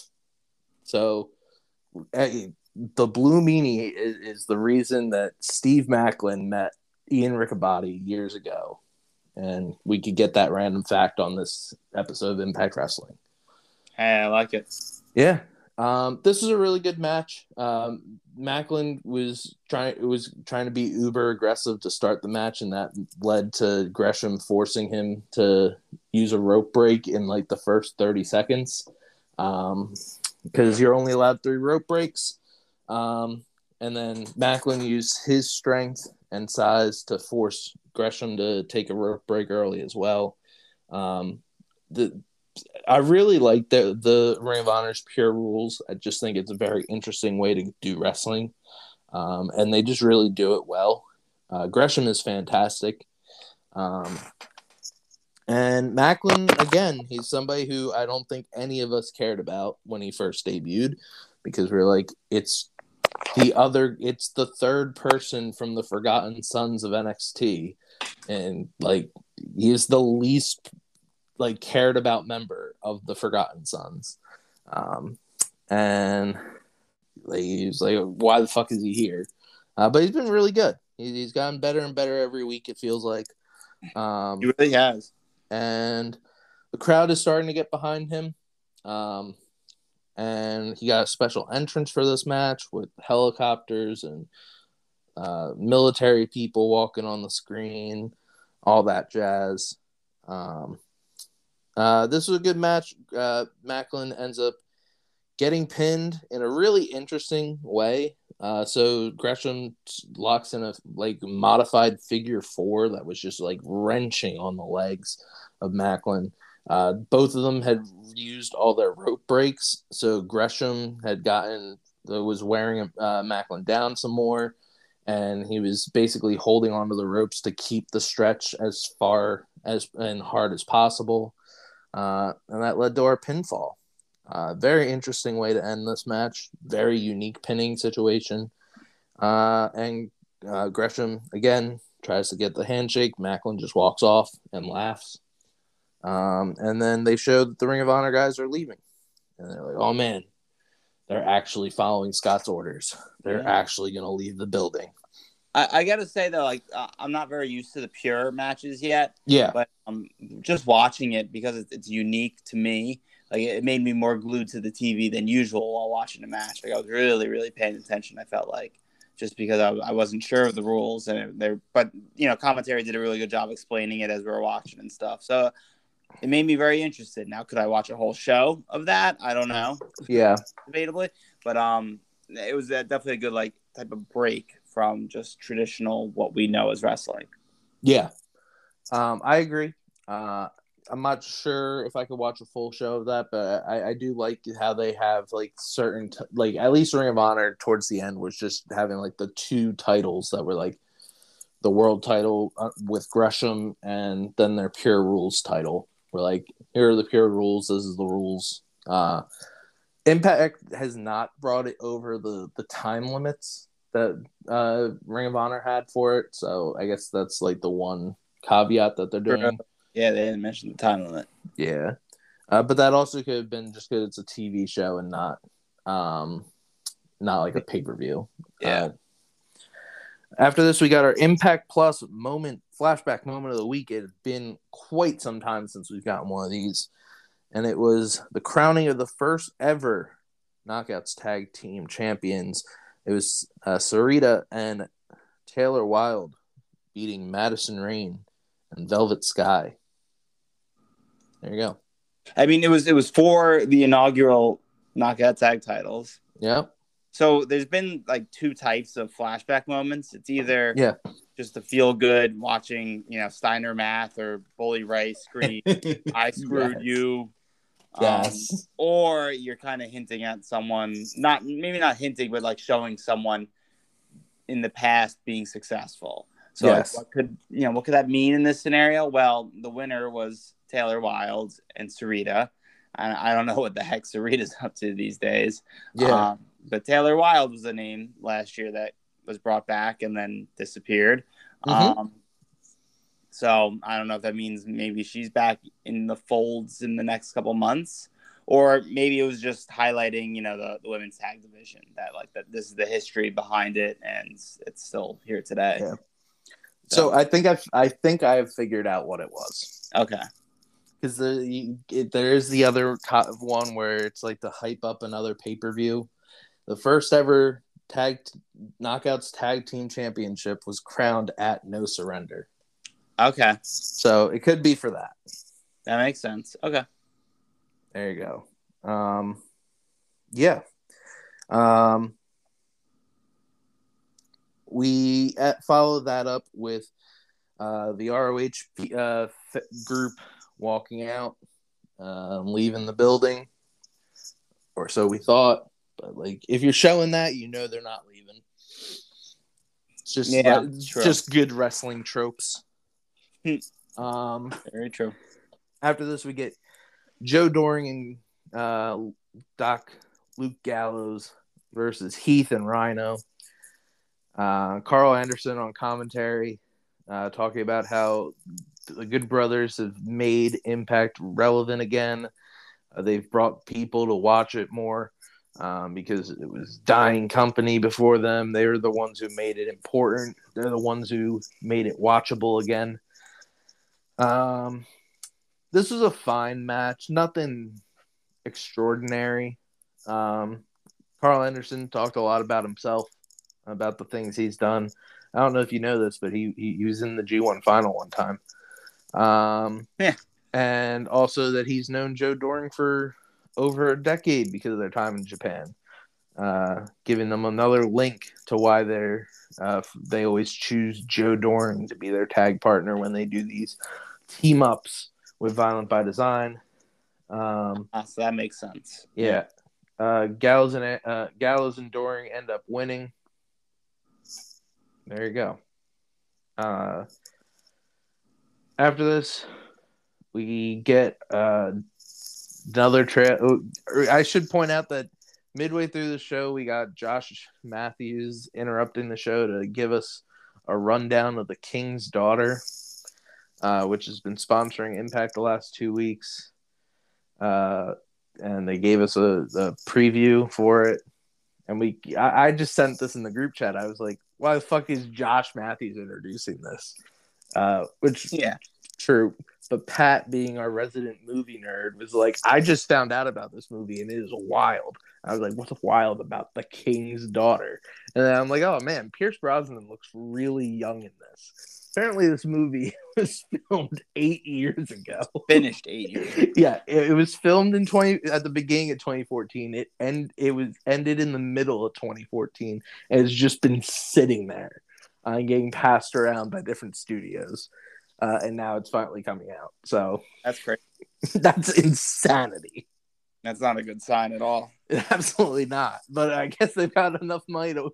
so uh, the Blue Meanie is, is the reason that Steve Maclin met Ian Riccaboni years ago. And we could get that random fact on this episode of Impact Wrestling. Hey, I like it. Yeah. Um, this is a really good match. Um, Maclin was trying was trying to be uber aggressive to start the match, and that led to Gresham forcing him to use a rope break in like the first thirty seconds, um, because you're only allowed three rope breaks. Um, and then Maclin used his strength and size to force Gresham to take a rope break early as well. Um, the I really like the the Ring of Honor's Pure Rules. I just think it's a very interesting way to do wrestling, um, and they just really do it well. Uh, Gresham is fantastic, um, and Maclin again. He's somebody who I don't think any of us cared about when he first debuted, because we we're like, it's the other, it's the third person from the Forgotten Sons of N X T, and like he's the least like cared about member of the Forgotten Sons. Um, and like, he was like, why the fuck is he here? Uh, but he's been really good. He, he's gotten better and better every week, it feels like. Um, He really has. and the crowd is starting to get behind him. Um, and he got a special entrance for this match with helicopters and uh, military people walking on the screen, all that jazz. Um, Uh, this was a good match. Uh, Maclin ends up getting pinned in a really interesting way. Uh, so Gresham locks in a like modified figure four that was just like wrenching on the legs of Maclin. Uh, both of them had used all their rope breaks. So Gresham had gotten was wearing uh, Maclin down some more, and he was basically holding onto the ropes to keep the stretch as far as and hard as possible. Uh, and that led to our pinfall. Uh, very interesting way to end this match. Very unique pinning situation. Uh, and uh, Gresham, again, tries to get the handshake. Maclin just walks off and laughs. Um, and then they showed that the Ring of Honor guys are leaving. And they're like, oh, man, they're actually following Scott's orders. They're Yeah. actually going to leave the building. I, I got to say, though, like uh, I'm not very used to the pure matches yet. Yeah. But um, just watching it, because it's, it's unique to me, like it made me more glued to the T V than usual while watching the match. Like I was really, really paying attention. I felt like, just because I, I wasn't sure of the rules, and they but you know, commentary did a really good job explaining it as we were watching and stuff. So it made me very interested. Now, could I watch a whole show of that? I don't know. Yeah. Debatably, but um, it was uh, definitely a good like type of break from just traditional what we know as wrestling. Yeah. Um, I agree. Uh, I'm not sure if I could watch a full show of that, but I, I do like how they have like certain, t- like at least Ring of Honor towards the end was just having like the two titles that were like the world title uh, with Gresham, and then their Pure Rules title. We're like, here are the Pure Rules. This is the rules. Uh, Impact has not brought it over the, the time limits that uh, Ring of Honor had for it. So I guess that's like the one caveat that they're doing. Yeah, they didn't mention the time limit. Yeah. Uh, but that also could have been just because it's a T V show and not um, not like a pay-per-view. Yeah. Uh, after this, we got our Impact Plus moment, flashback moment of the week. It had been quite some time since we've gotten one of these. And it was the crowning of the first ever Knockouts Tag Team Champions. It was uh, Sarita and Taylor Wilde beating Madison Rayne and Velvet Sky. There you go. I mean, it was it was for the inaugural Knockout Tag titles. Yeah. So there's been like two types of flashback moments. It's either Yeah. just to feel good watching, you know, Steiner Math or Bully Ray scream, I screwed Yes. you. Yes. Um, or you're kind of hinting at someone, not maybe not hinting, but like showing someone in the past being successful. So Yes. like, what could you know what could that mean in this scenario? Well, the winner was Taylor Wilde and Sarita. I, I don't know what the heck Sarita's up to these days. Yeah. Um, but Taylor Wilde was a name last year that was brought back and then disappeared. Mhm. Um, so I don't know if that means maybe she's back in the folds in the next couple months, or maybe it was just highlighting, you know, the, the women's tag division, that like that this is the history behind it and it's still here today. Yeah. So I think I've I think I've figured out what it was. Okay. Because the you, it, there is the other co- one where it's like to hype up another pay per view. The first ever tag Knockouts Tag Team Championship was crowned at No Surrender. Okay. So it could be for that. That makes sense. Okay. There you go. Um, yeah. Um, we at, followed that up with uh, the R O H uh, group walking out, um, leaving the building, or so we thought. But like, if you're showing that, you know they're not leaving. It's just Yeah, uh, true. just good wrestling tropes. um, Very true. after this, we get Joe Doring and uh, Doc Luke Gallows versus Heath and Rhino. Uh, Carl Anderson on commentary, uh, talking about how the Good Brothers have made Impact relevant again. Uh, they've brought people to watch it more um, because it was dying company before them. They were the ones who made it important. They're the ones who made it watchable again. Um, this was a fine match, nothing extraordinary. Um, Carl Anderson talked a lot about himself, about the things he's done. I don't know if you know this, but he he, he was in the G one final one time. Um, yeah, and also that he's known Joe Doring for over a decade because of their time in Japan, uh, giving them another link to why they're uh, they always choose Joe Doring to be their tag partner when they do these team ups with Violent by Design. Um, uh, so that makes sense. yeah, uh, Gallows and uh, Gallows and Doring end up winning. There you go. Uh, after this, we get uh, another trail. I should point out that midway through the show, we got Josh Matthews interrupting the show to give us a rundown of The King's Daughter, uh, which has been sponsoring Impact the last two weeks. Uh, and they gave us a, a preview for it. And we, I, I just sent this in the group chat. I was like, why the fuck is Josh Matthews introducing this? Uh, which, Yeah. true. But Pat, being our resident movie nerd, was like, I just found out about this movie and it is wild. I was like, what's wild about The King's Daughter? And then I'm like, oh man, Pierce Brosnan looks really young in this. Apparently this movie was filmed eight years ago. Finished eight years ago. Yeah, it, it was filmed in twenty at the beginning of twenty fourteen. It end it was ended in the middle of twenty fourteen, and it's just been sitting there, uh, getting passed around by different studios, uh, and now it's finally coming out. So That's crazy. that's insanity. That's not a good sign at all. Absolutely not. But I guess they've got enough money to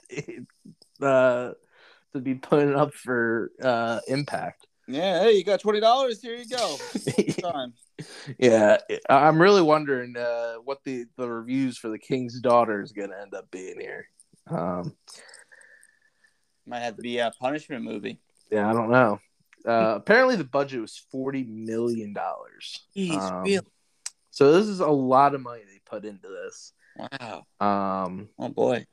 uh, to be putting up for uh, Impact. Yeah, hey, you got twenty dollars. Here you go. Time. Yeah, I'm really wondering uh, what the, the reviews for The King's Daughter is going to end up being here. Um, Might have to be a punishment movie. yeah, I don't know. Uh, apparently, the budget was forty million dollars. Jeez, Um, really? so this is a lot of money they put into this. Wow. Um, Oh boy.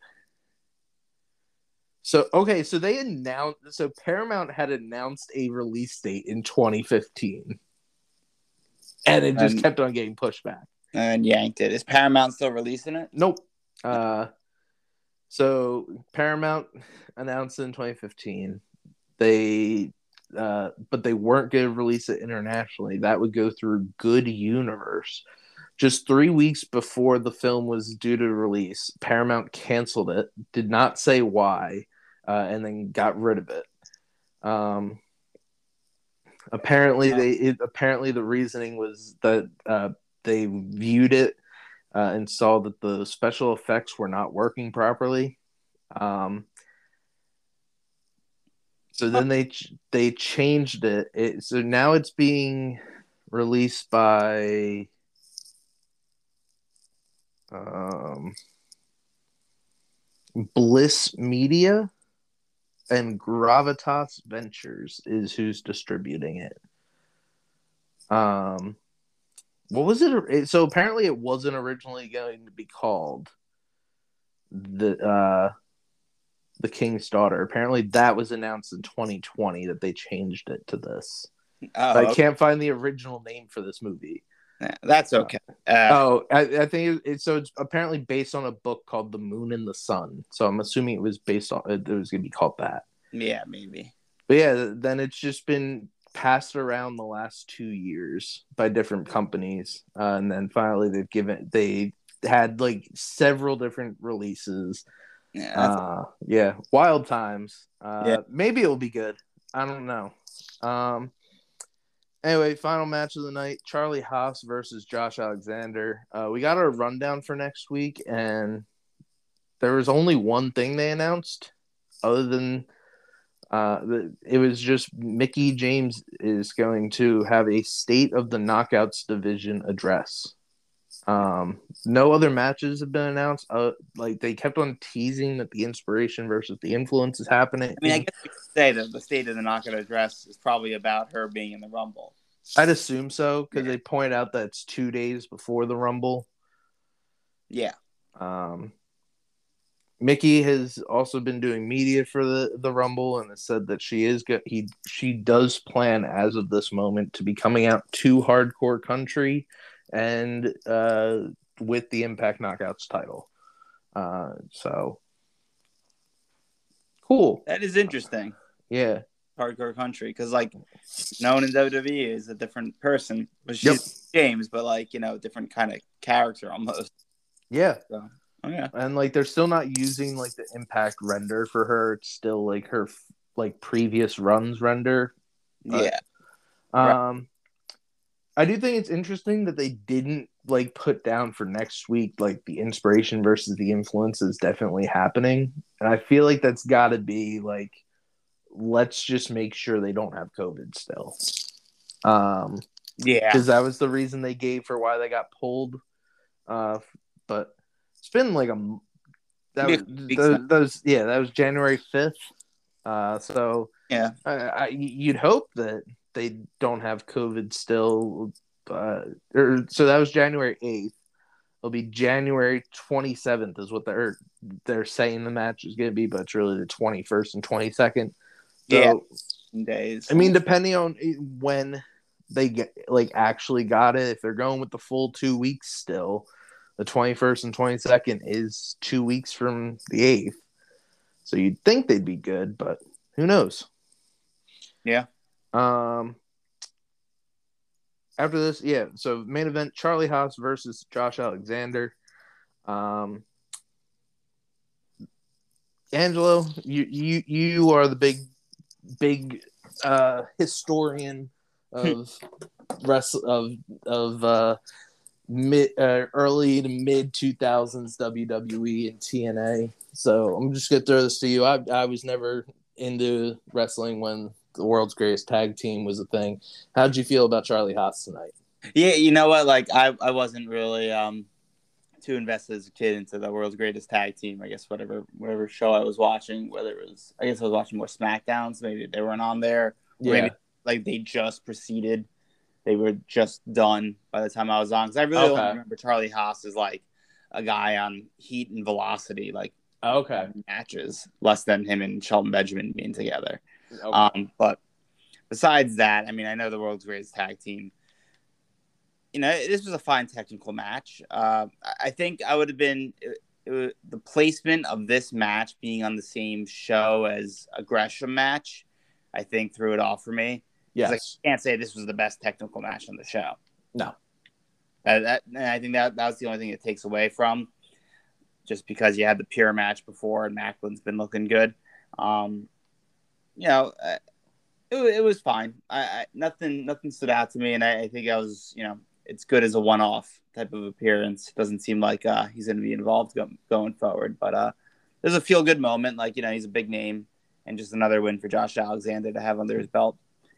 So okay, so they announced. So Paramount had announced a release date in twenty fifteen, and it just And- kept on getting pushed back. And yanked it. Is Paramount still releasing it? Nope. Uh, so Paramount announced it in twenty fifteen. They, uh, but they weren't going to release it internationally. That would go through Good Universe. Just three weeks before the film was due to release, Paramount canceled it. Did not say why, uh, and then got rid of it. Um, apparently, they it, apparently the reasoning was that uh, they viewed it uh, and saw that the special effects were not working properly. Um, so then they they changed it. it. So now it's being released by um, Bliss Media, and Gravitas Ventures is who's distributing it. Um, what was it? So apparently, it wasn't originally going to be called the uh, the King's Daughter. Apparently, that was announced in twenty twenty that they changed it to this. Oh, I okay. can't find the original name for this movie. Yeah, that's okay. Uh, Oh, I, I think it's so. It's apparently based on a book called The Moon and the Sun. So I'm assuming it was based on it was going to be called that. yeah, maybe. But yeah, then it's just been passed around the last two years by different companies, uh, and then finally they've given they had like several different releases. Yeah, that's Uh, yeah, wild times. Uh, Yeah. Maybe it'll be good. I don't know. Um. Anyway, final match of the night: Charlie Haas versus Josh Alexander. Uh, we got our rundown for next week, and there was only one thing they announced, other than uh, the, it was just Mickey James is going to have a State of the Knockouts division address. Um, no other matches have been announced. Uh, like they kept on teasing that the Inspiration versus the Influence is happening. I mean, I guess we could say that the State of the Knockout address is probably about her being in the Rumble. I'd assume so because Yeah. they point out that it's two days before the Rumble. Yeah. Um, Mickey has also been doing media for the, the Rumble and has said that she is go- he she does plan as of this moment to be coming out to Hardcore Country and uh, with the Impact Knockouts title. Uh, so cool, That is interesting. yeah. Hardcore Country, because like known in W W E is a different person, but she's Yep. James, but like you know, different kind of character almost. Yeah, So, oh yeah, and like they're still not using like the Impact render for her. It's still like her like previous runs render. yeah, Um, I do think it's interesting that they didn't like put down for next week like the Inspiration versus the Influence is definitely happening, and I feel like that's got to be like let's just make sure they don't have COVID still. Um, yeah. because that was the reason they gave for why they got pulled. Uh, but it's been like a that Yeah, was weeks those, now. those yeah that was January fifth. Uh, so Yeah. I, I, you'd hope that they don't have COVID still. Uh, or so that was January eighth. It'll be January twenty-seventh is what they're they're saying the match is going to be, but it's really the twenty-first and twenty-second. So, Yeah. Days. I mean, depending on when they get like actually got it, if they're going with the full two weeks still, the twenty-first and twenty-second is two weeks from the eighth. So you'd think they'd be good, but who knows? Yeah. Um. After this, yeah. So main event: Charlie Haas versus Josh Alexander. Um. Angelo, you you you are the big big uh, historian of rest of of uh, mid uh, early to mid two thousands W W E and T N A. So I'm just gonna throw this to you. I I was never into wrestling when the world's greatest tag team was a thing. How'd you feel about Charlie Haas tonight? Yeah, you know what? Like, I, I wasn't really um too invested as a kid into the world's greatest tag team. I guess whatever whatever show I was watching, whether it was, I guess I was watching more SmackDowns. Maybe they weren't on there. Or Yeah. maybe like they just proceeded. They were just done by the time I was on. Because I really Okay. only remember Charlie Haas as like a guy on Heat and Velocity, like Okay. matches, less than him and Shelton Benjamin being together. Okay. Um, but besides that, I mean, I know the world's greatest tag team. You know, this was a fine technical match. Uh, I think I would have been it, it was, the placement of this match being on the same show as a Gresham match. I think threw it off for me. Yes. I can't say this was the best technical match on the show. No. Uh, that and I think that that was the only thing it takes away from, just because you had the pure match before and Macklin's been looking good. Um, you know, uh, it, it was fine. I, I nothing nothing stood out to me, and I, I think I was you know it's good as a one-off type of appearance. Doesn't seem like uh, he's going to be involved go, going forward, but uh, there's a feel-good moment. Like you know, he's a big name, and just another win for Josh Alexander to have under his belt.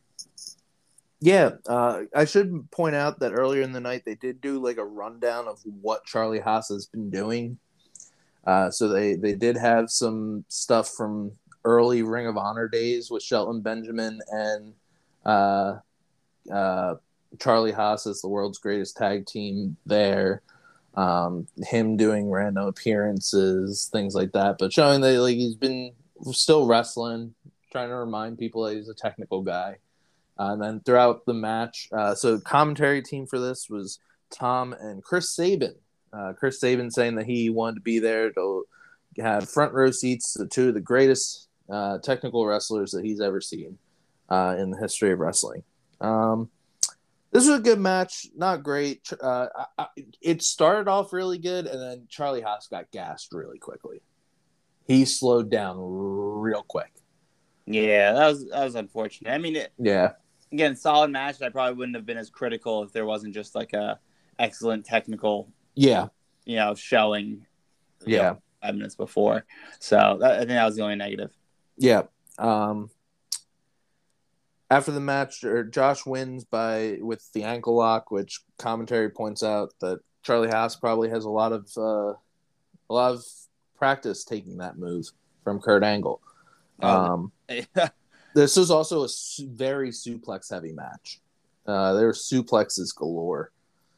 Yeah, uh, I should point out that earlier in the night they did do like a rundown of what Charlie Haas has been doing. Uh, so they, they did have some stuff from early Ring of Honor days with Shelton Benjamin and uh, uh, Charlie Haas as the world's greatest tag team there. Um, him doing random appearances, things like that, but showing that like he's been still wrestling, trying to remind people that he's a technical guy. Uh, and then throughout the match, uh, so commentary team for this was Tom and Chris Sabin. Uh, Chris Sabin saying that he wanted to be there to have front row seats to two of the greatest uh, technical wrestlers that he's ever seen uh, in the history of wrestling. Um, this was a good match, not great. Uh, I, I, it started off really good, and then Charlie Haas got gassed really quickly. He slowed down real quick. Yeah, that was that was unfortunate. I mean, it, Yeah. Again, solid match. I probably wouldn't have been as critical if there wasn't just like a excellent technical, Yeah. you know, showing. you Yeah. know, five minutes before. So that, I think that was the only negative. Yeah. Um, after the match, or Josh wins by with the ankle lock, which commentary points out that Charlie Haas probably has a lot of uh, a lot of practice taking that move from Kurt Angle. Um, this was also a su- very suplex heavy match. Uh, there were suplexes galore.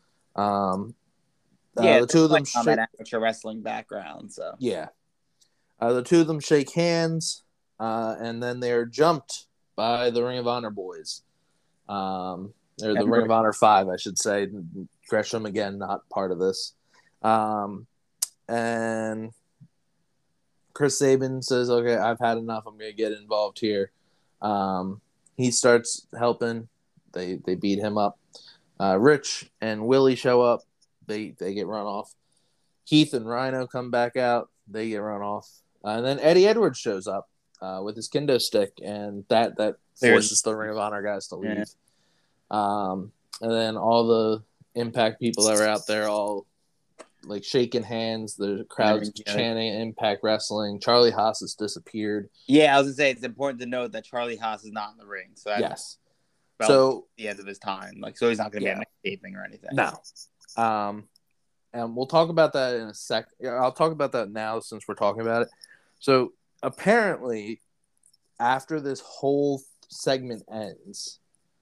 Um, yeah, uh, the two of them like on shake- that amateur wrestling background. So yeah, uh, the two of them shake hands, uh, and then they're jumped by the Ring of Honor boys. Um, or the And Ring of Honor five, I should say. Gresham again, not part of this. Um, and Chris Sabin says, "Okay, I've had enough. I'm going to get involved here." Um, he starts helping. They they beat him up. Uh, Rich and Willie show up. They they get run off. Keith and Rhino come back out. They get run off. Uh, and then Eddie Edwards shows up uh, with his kendo stick, and that that forces the Ring of Honor guys to leave. Yeah. Um, and then all the Impact people that were out there all like shaking hands. The crowd's Yeah. chanting Impact Wrestling. Charlie Haas has disappeared. Yeah, I was gonna say it's important to note that Charlie Haas is not in the ring. So that's Yes. well, So the end of his time. Like, so he's not gonna Yeah. be taping or anything. no. Um, and we'll talk about that in a sec. I'll talk about that now since we're talking about it. So apparently, after this whole segment ends,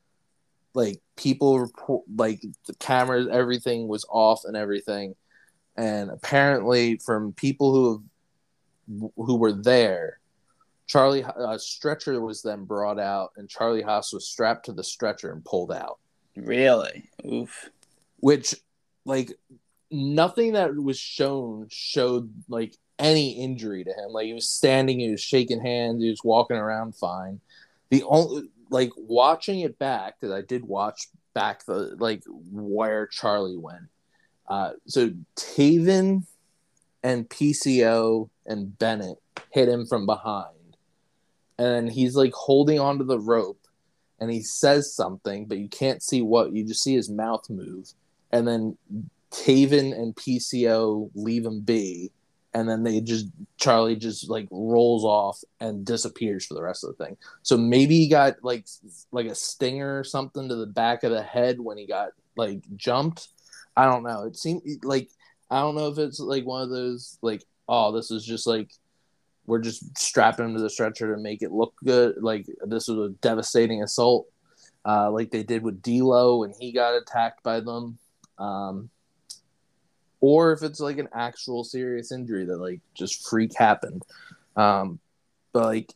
like people report, like the cameras, everything was off and everything, and apparently from people who have, who were there, Charlie a stretcher was then brought out, and Charlie Haas was strapped to the stretcher and pulled out. Really? Oof. Which, like, nothing that was shown showed like any injury to him. Like, he was standing, he was shaking hands, he was walking around fine. The only like watching it back, because I did watch back the like where Charlie went. Uh, so Taven and P C O and Bennett hit him from behind, and then he's like holding onto the rope, and he says something, but you can't see what. You just see his mouth move, and then Taven and P C O leave him be, and then they just Charlie just like rolls off and disappears for the rest of the thing. So maybe he got like like a stinger or something to the back of the head when he got like jumped. I don't know. It seemed like I don't know if it's like one of those like, oh, this is just like we're just strapping him to the stretcher to make it look good. Like this was a devastating assault. uh, like they did with D'Lo when he got attacked by them, um, or if it's like an actual serious injury that like just freak happened. Um, but like,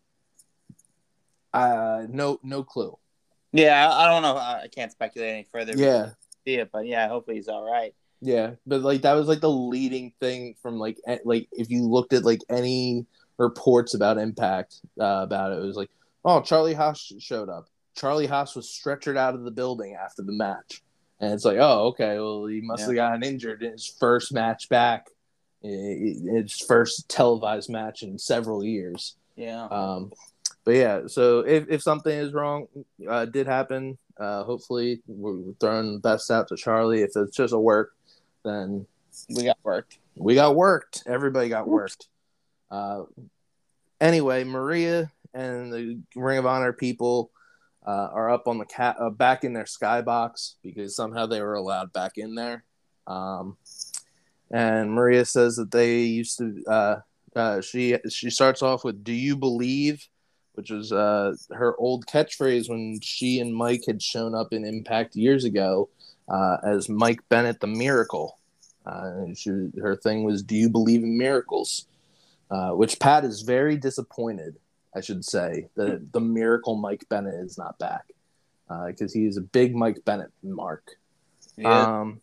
uh, no, no clue. Yeah, I, I don't know. I, I can't speculate any further. Yeah, see it, but yeah, hopefully he's all right. yeah, but like that was like the leading thing from like e- like if you looked at like any reports about Impact uh, about it, it was like, oh, Charlie Haas showed up. Charlie Haas was stretchered out of the building after the match, and it's like, oh, okay, well he must Yeah. have gotten injured in his first match back, his first televised match in several years. Yeah. Um, but yeah, so if, if something is wrong, uh, did happen, uh, hopefully we're throwing the best out to Charlie. If it's just a work, then we got worked. We got worked. Everybody got worked. Uh, anyway, Maria and the Ring of Honor people uh, are up on the cat uh, back in their skybox because somehow they were allowed back in there. Um, and Maria says that they used to. Uh, uh, she she starts off with "Do you believe?" which was uh, her old catchphrase when she and Mike had shown up in Impact years ago uh, as Mike Bennett the Miracle. Uh, she, her thing was, "Do you believe in miracles?" Uh, which Pat is very disappointed, I should say, that the Miracle Mike Bennett is not back because uh, he's a big Mike Bennett mark. Yeah. Um,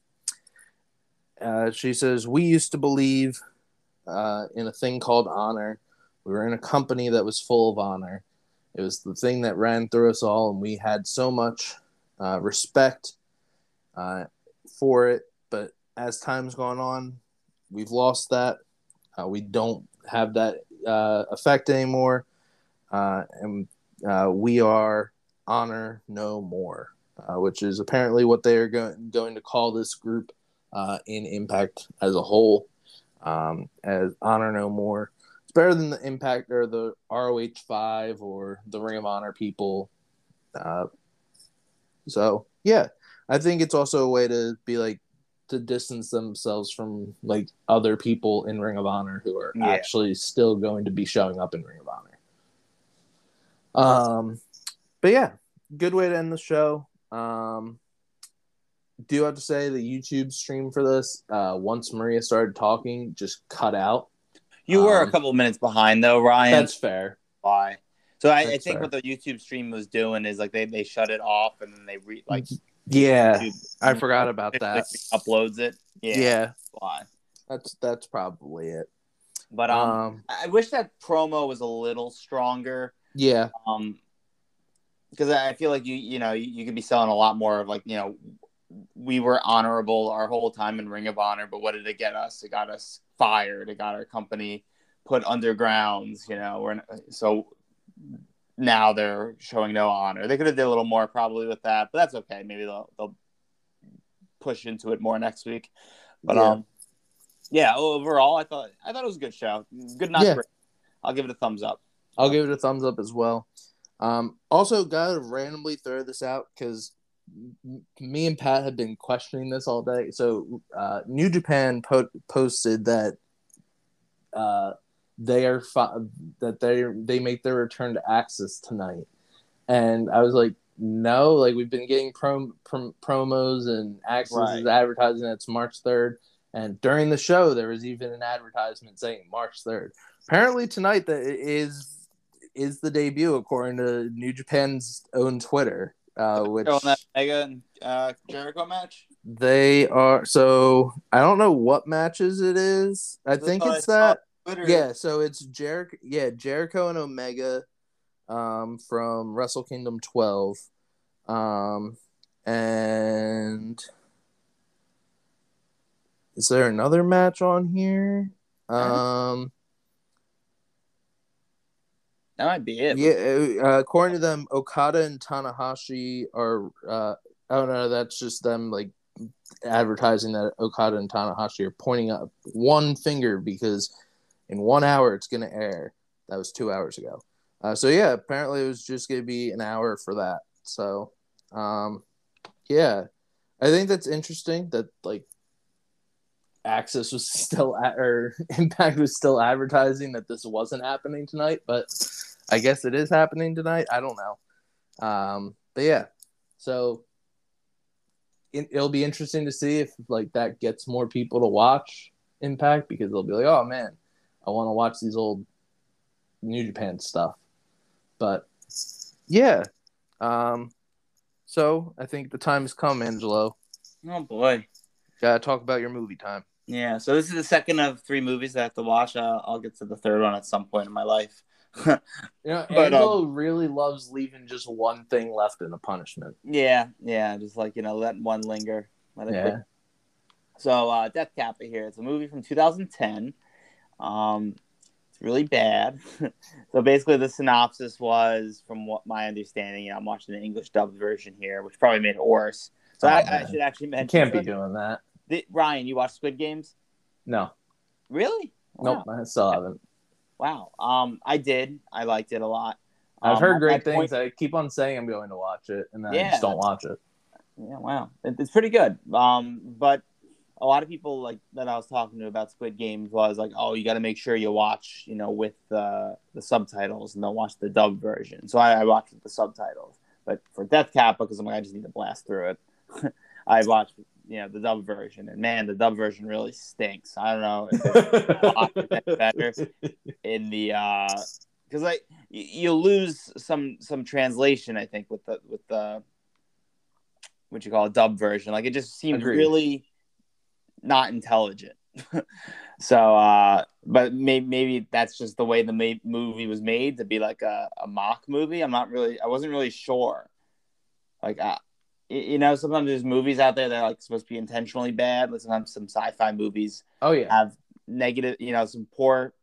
uh, she says, "We used to believe uh, in a thing called honor. We were in a company that was full of honor. It was the thing that ran through us all, and we had so much uh, respect uh, for it. But as time's gone on, we've lost that. Uh, we don't have that uh, effect anymore, uh, and uh, we are honor no more," uh, which is apparently what they are go- going to call this group uh, in Impact as a whole, um, as honor no more. It's better than the Impact or the R O H five or the Ring of Honor people. Uh, so yeah, I think it's also a way to be like to distance themselves from like other people in Ring of Honor who are Yeah. actually still going to be showing up in Ring of Honor. Um, but yeah, good way to end the show. Um, do have to say the YouTube stream for this, uh, once Maria started talking, just cut out. You were Um, a couple of minutes behind, though, Ryan. That's fair. Why? So I, I That's think fair. what the YouTube stream was doing is like they, they shut it off and then they re like Yeah, YouTube I forgot about that. uploads it. Yeah, Yeah, that's why. that's that's probably it. But um, Um, I I wish that promo was a little stronger. yeah, Um, because I feel like you you know you, you could be selling a lot more of like you know we were honorable our whole time in Ring of Honor, but what did it get us? It got us fired. It got our company put undergrounds. You know, we're so now they're showing no honor. They could have did a little more probably with that, but that's okay. Maybe they'll they'll push into it more next week. But Yeah. um, yeah. Overall, I thought I thought it was a good show. Good, not Yeah. great. I'll give it a thumbs up. I'll give it a thumbs up as well. Um, also, gotta randomly throw this out because me and Pat have been questioning this all day. So, uh, New Japan po- posted that uh, they are fi- that they they make their return to Axis tonight, and I was like, no, like we've been getting prom- prom- promos and Axis Right. is advertising it's March third, and during the show there was even an advertisement saying March third. Apparently tonight that is is the debut according to New Japan's own Twitter, uh, which On that Mega and uh, Jericho match. they are. So I don't know what matches it is. I think Oh, it's that. on Twitter. Yeah, so it's Jericho. Yeah, Jericho and Omega, um, from Wrestle Kingdom twelve, um, and is there another match on here? Um, That might be it. yeah, uh, according to them, Okada and Tanahashi are. Uh, oh no, that's just them like advertising that Okada and Tanahashi are pointing up one finger because in one hour it's going to air. That was two hours ago. Uh, so yeah, apparently it was just going to be an hour for that. So, um, yeah, I think that's interesting that like Axis was still at, or Impact was still advertising that this wasn't happening tonight, but I guess it is happening tonight. I don't know. Um, but yeah, So it, it'll be interesting to see if like that gets more people to watch Impact, because they'll be like, oh man, I want to watch these old New Japan stuff. But yeah, um, so I think the time has come, Angelo. Oh boy, Gotta talk about your movie time. yeah. So this is the second of three movies I have to watch. Uh, I'll get to the third one at some point in my life. You know, But, Angelo really loves leaving just one thing left in a punishment. Yeah, yeah, just like, you know, let one linger. Let it Yeah. quick. So, uh, Death Kappa here. It's a movie from two thousand ten. Um, it's really bad. So basically, the synopsis was, from what my understanding, you know, I'm watching the English dubbed version here, which probably made it worse. So Oh, I, I man. should actually You mention. can't be doing that. The, Ryan, you watch Squid Games? No. Really? Wow. Nope, I still haven't. Wow. Um, I did. I liked it a lot. I've Um, heard at great that point- things. I keep on saying I'm going to watch it, and then I Yeah. just don't watch it. Yeah, wow, it, it's pretty good. Um, but a lot of people like that I was talking to about Squid Games was like, oh, you got to make sure you watch, you know, with uh, the subtitles and don't watch the dub version. So I, I watched with the subtitles. But for Death Kappa, because I'm like, I just need to blast through it. I watched, you know, the dub version, and man, the dub version really stinks. I don't know if it's a lot better in the uh, because like you, you lose some some translation, I think, with the with the what you call a dub version. Like it just seems Agreed. really not intelligent. So, uh, but maybe maybe that's just the way the ma- movie was made, to be like a, a mock movie. I'm not really, I wasn't really sure. Like, uh, y- you know, sometimes there's movies out there that are like supposed to be intentionally bad. Like sometimes some sci-fi movies Oh yeah. have negative, you know, some poor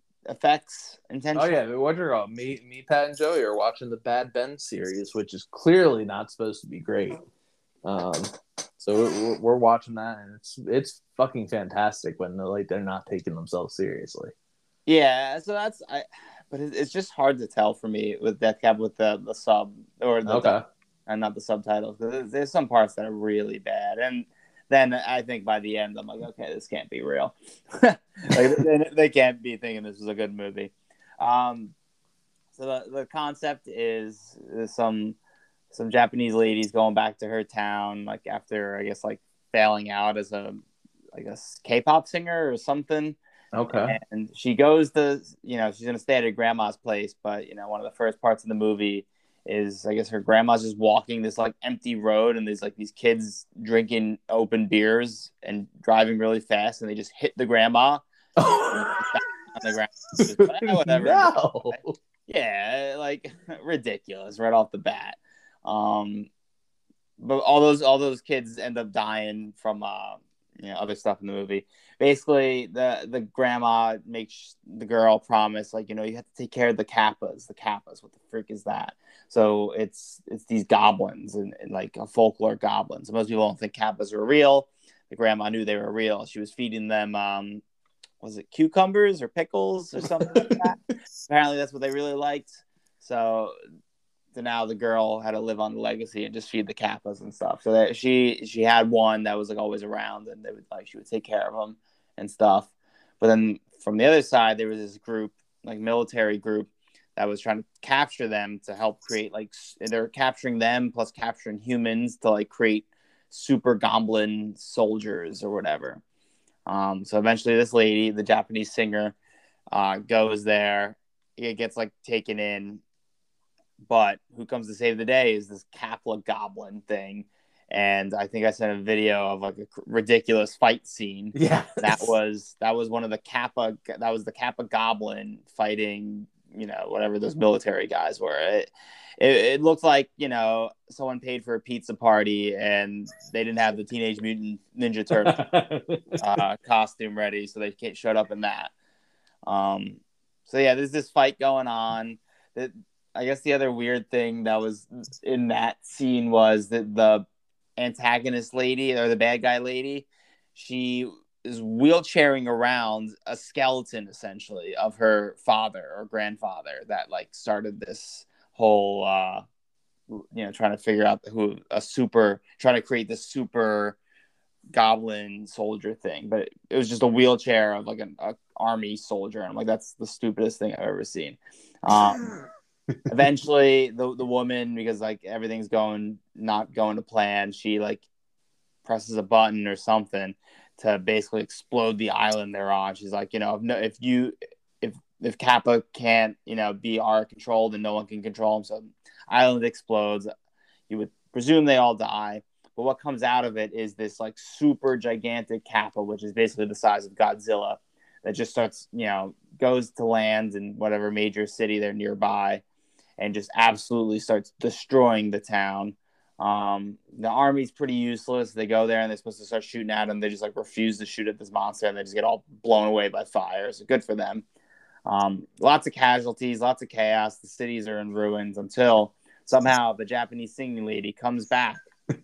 effects Oh intentionally. yeah. What you're all me, me, Pat, and Joey are watching the Bad Ben series, which is clearly not supposed to be great. Um, so we're, we're watching that, and it's it's fucking fantastic when they're like they're not taking themselves seriously. Yeah, so that's I, but it, it's just hard to tell for me with Death Cab with the the sub or the Okay. and not the subtitles. There's, there's some parts that are really bad, and then I think by the end I'm like, okay, this can't be real. Like they, they can't be thinking this is a good movie. Um, so the the concept is, is some some Japanese ladies going back to her town, like after I guess like failing out as a I guess K-pop singer or something. Okay. And she goes to, you know, she's going to stay at her grandma's place. But, you know, one of the first parts of the movie is, I guess, her grandma's just walking this, like, empty road. And there's, like, these kids drinking open beers and driving really fast. And they just hit the grandma on the ground. Just, "Ah, whatever." No. Yeah, like, ridiculous right off the bat. Um, but all those all those kids end up dying from, uh, you know, other stuff in the movie. Basically, the the grandma makes the girl promise, like, you know, you have to take care of the kappas. The kappas, what the freak is that? So it's it's these goblins and, and like a folklore goblins. Most people don't think kappas are real. The grandma knew they were real. She was feeding them, um, was it cucumbers or pickles or something like that? Apparently, that's what they really liked. So. So now the girl had to live on the legacy and just feed the kappas and stuff. So that she she had one that was like always around, and they would like she would take care of them and stuff. But then from the other side, there was this group, like military group, that was trying to capture them to help create like they're capturing them plus capturing humans to like create super goblin soldiers or whatever. Um, so eventually, this lady, the Japanese singer, uh, goes there. It gets like taken in. But who comes to save the day is this Kappa goblin thing. And I think I sent a video of like a ridiculous fight scene. Yeah. That was that was one of the Kappa that was the Kappa goblin fighting, you know, whatever those military guys were. It, it it looked like, you know, someone paid for a pizza party and they didn't have the Teenage Mutant Ninja Turtle uh, costume ready, so they can't showed up in that. Um so yeah, there's this fight going on. That I guess the other weird thing that was in that scene was that the antagonist lady or the bad guy lady, she is wheelchairing around a skeleton essentially of her father or grandfather that like started this whole, uh, you know, trying to figure out who a super, trying to create this super goblin soldier thing. But it was just a wheelchair of like an a army soldier. And I'm like, that's the stupidest thing I've ever seen. Um, Eventually, the the woman, because like everything's going not going to plan, she like presses a button or something to basically explode the island they're on. She's like, you know, if no, if you if if Kappa can't, you know, be our control, then no one can control him. So island explodes. You would presume they all die. But what comes out of it is this like super gigantic Kappa, which is basically the size of Godzilla, that just starts, you know, goes to land in whatever major city they're nearby and just absolutely starts destroying the town. Um, the army's pretty useless. They go there and they're supposed to start shooting at them. They just like refuse to shoot at this monster and they just get all blown away by fire. So good for them. Um, lots of casualties, lots of chaos. The cities are in ruins until somehow the Japanese singing lady comes back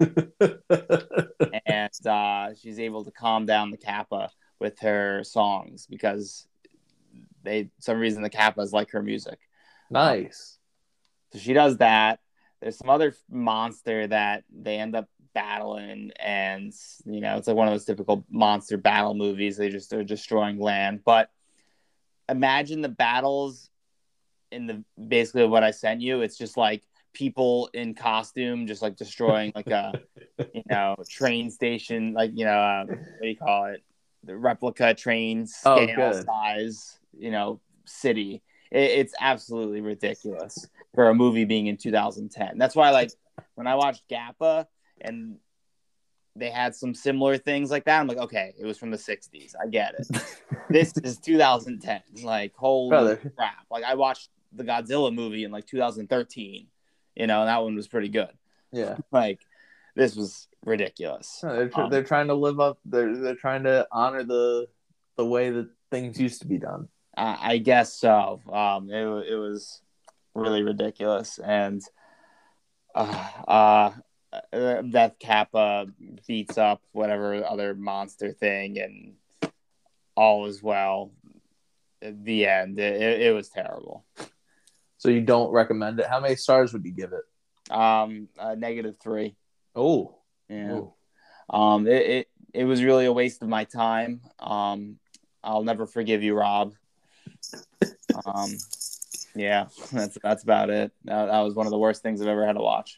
and uh, she's able to calm down the Kappa with her songs because they, some reason the Kappas like her music. Nice. So she does that. There's some other monster that they end up battling, and you know it's like one of those typical monster battle movies. They just are destroying land. But imagine the battles in the basically what I sent you. It's just like people in costume, just like destroying like a you know train station, like you know uh, what do you call it? The replica train scale Oh, size, you know, city. It's absolutely ridiculous for a movie being in two thousand ten. That's why, like, when I watched Gappa and they had some similar things like that, I'm like, okay, it was from the sixties. I get it. This is two thousand ten. Like, holy Brother. crap. Like, I watched the Godzilla movie in, like, two thousand thirteen, you know, and that one was pretty good. Yeah. Like, this was ridiculous. No, they're, tr- Um, they're trying to live up. They're they're trying to honor the the way that things used to be done. I I guess so. Um, it wa- it was really ridiculous, and uh, uh, that Kappa beats up whatever other monster thing, and all is well. At the end, it, it, it was terrible. So you don't recommend it. How many stars would you give it? Um, uh, negative three. Oh, Yeah. Ooh. Um, it, it it was really a waste of my time. Um, I'll never forgive you, Rob. Um, yeah, that's that's about it. That, that was one of the worst things I've ever had to watch.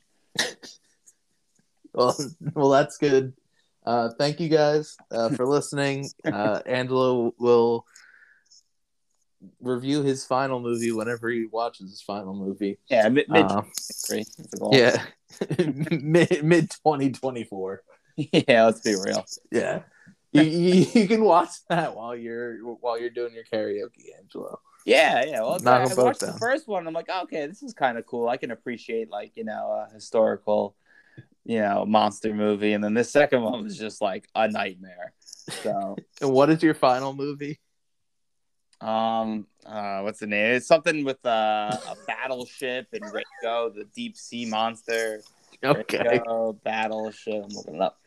Well, well, that's good. Uh, thank you guys uh, for listening. Uh, Angelo will review his final movie whenever he watches his final movie. Yeah, mid, mid Um, three. yeah, mid mid twenty twenty four. Yeah, let's be real. Yeah, you, you you can watch that while you're while you're doing your karaoke, Angelo. Yeah, yeah. Well, Knock I, I them both watched down. the first one. I'm like, okay, this is kind of cool. I can appreciate like you know a historical, you know, monster movie, and then this second one was just like a nightmare. So, And what is your final movie? um, uh, what's the name? It's something with uh, a battleship and Reiko, the deep sea monster. Okay. Reiko, battleship. I'm looking it up.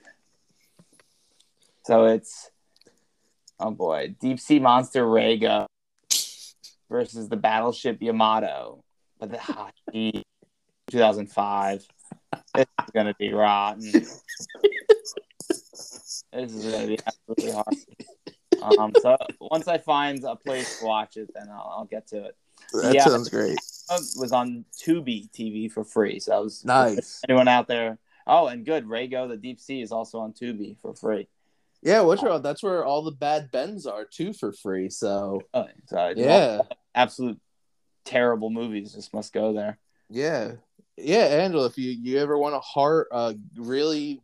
So it's oh boy, deep sea monster Rego versus the battleship Yamato. But the ah, gee, two thousand five. This is gonna be rotten. This is gonna be absolutely hard. Um, so once I find a place to watch it, then I'll, I'll get to it. That Yeah. sounds great. It was on Tubi T V for free. So that was Nice. anyone out there. Oh, and good, Rego, the Deep Sea is also on Tubi for free. Yeah, what's wrong? That's where all the bad Bens are too for free. So Oh, so yeah, absolute terrible movies just must go there. yeah, yeah. Angela, if you you ever want a heart, uh, really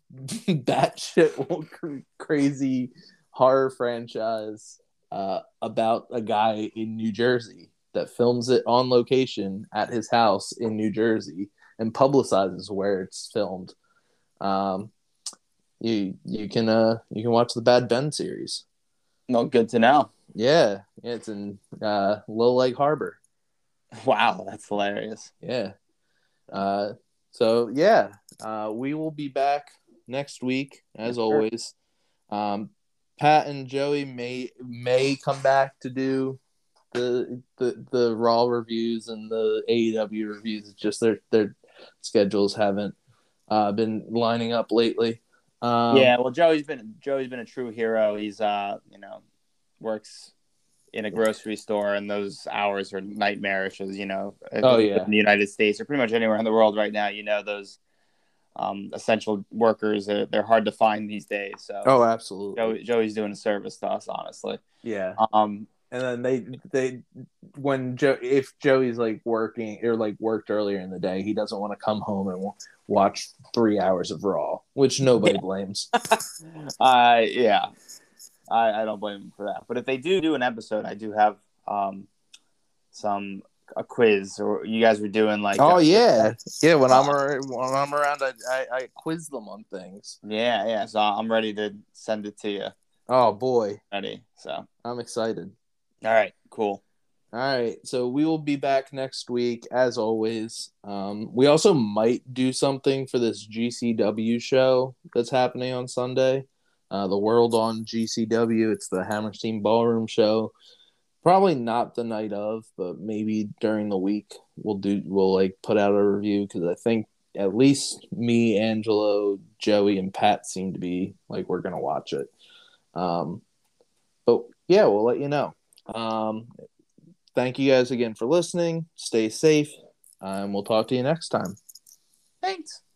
batshit crazy horror franchise uh, about a guy in New Jersey that films it on location at his house in New Jersey and publicizes where it's filmed. Um, you you can uh you can watch the Bad Ben series. No, good to know. Yeah, it's in uh, Little Lake Harbor. Wow, that's hilarious. Yeah. Uh, so yeah, uh, we will be back next week as Sure. always. Um, Pat and Joey may may come back to do the the the Raw reviews and the A E W reviews. It's just their their schedules haven't uh, been lining up lately. Um, Yeah, well, Joey's been Joey's been a true hero. He's uh, you know, works in a grocery store, and those hours are nightmarish. As you know, Oh, yeah. in the United States or pretty much anywhere in the world right now, you know those um, essential workers are, they're hard to find these days. So, Oh, absolutely. Joey, Joey's doing a service to us, honestly. Yeah. Um, And then they they when Joe if Joey's like working or like worked earlier in the day, he doesn't want to come home and w- watch three hours of Raw, which nobody Yeah. blames. uh, yeah, I, I don't blame him for that. But if they do do an episode, I do have um, some a quiz, or you guys were doing like Oh uh, yeah, yeah. When I'm Uh, ar- when I'm around, I, I I quiz them on things. yeah, yeah. So I'm ready to send it to you. Oh boy, Ready. So I'm excited. all right, cool. All right, so we will be back next week as always. Um, we also might do something for this G C W show that's happening on Sunday. Uh, the World on G C W. It's the Hammerstein Ballroom show. Probably not the night of, but maybe during the week we'll do. We'll like put out a review because I think at least me, Angelo, Joey, and Pat seem to be like we're gonna watch it. Um, but yeah, we'll let you know. Um, thank you guys again for listening. Stay safe, and we'll talk to you next time. Thanks.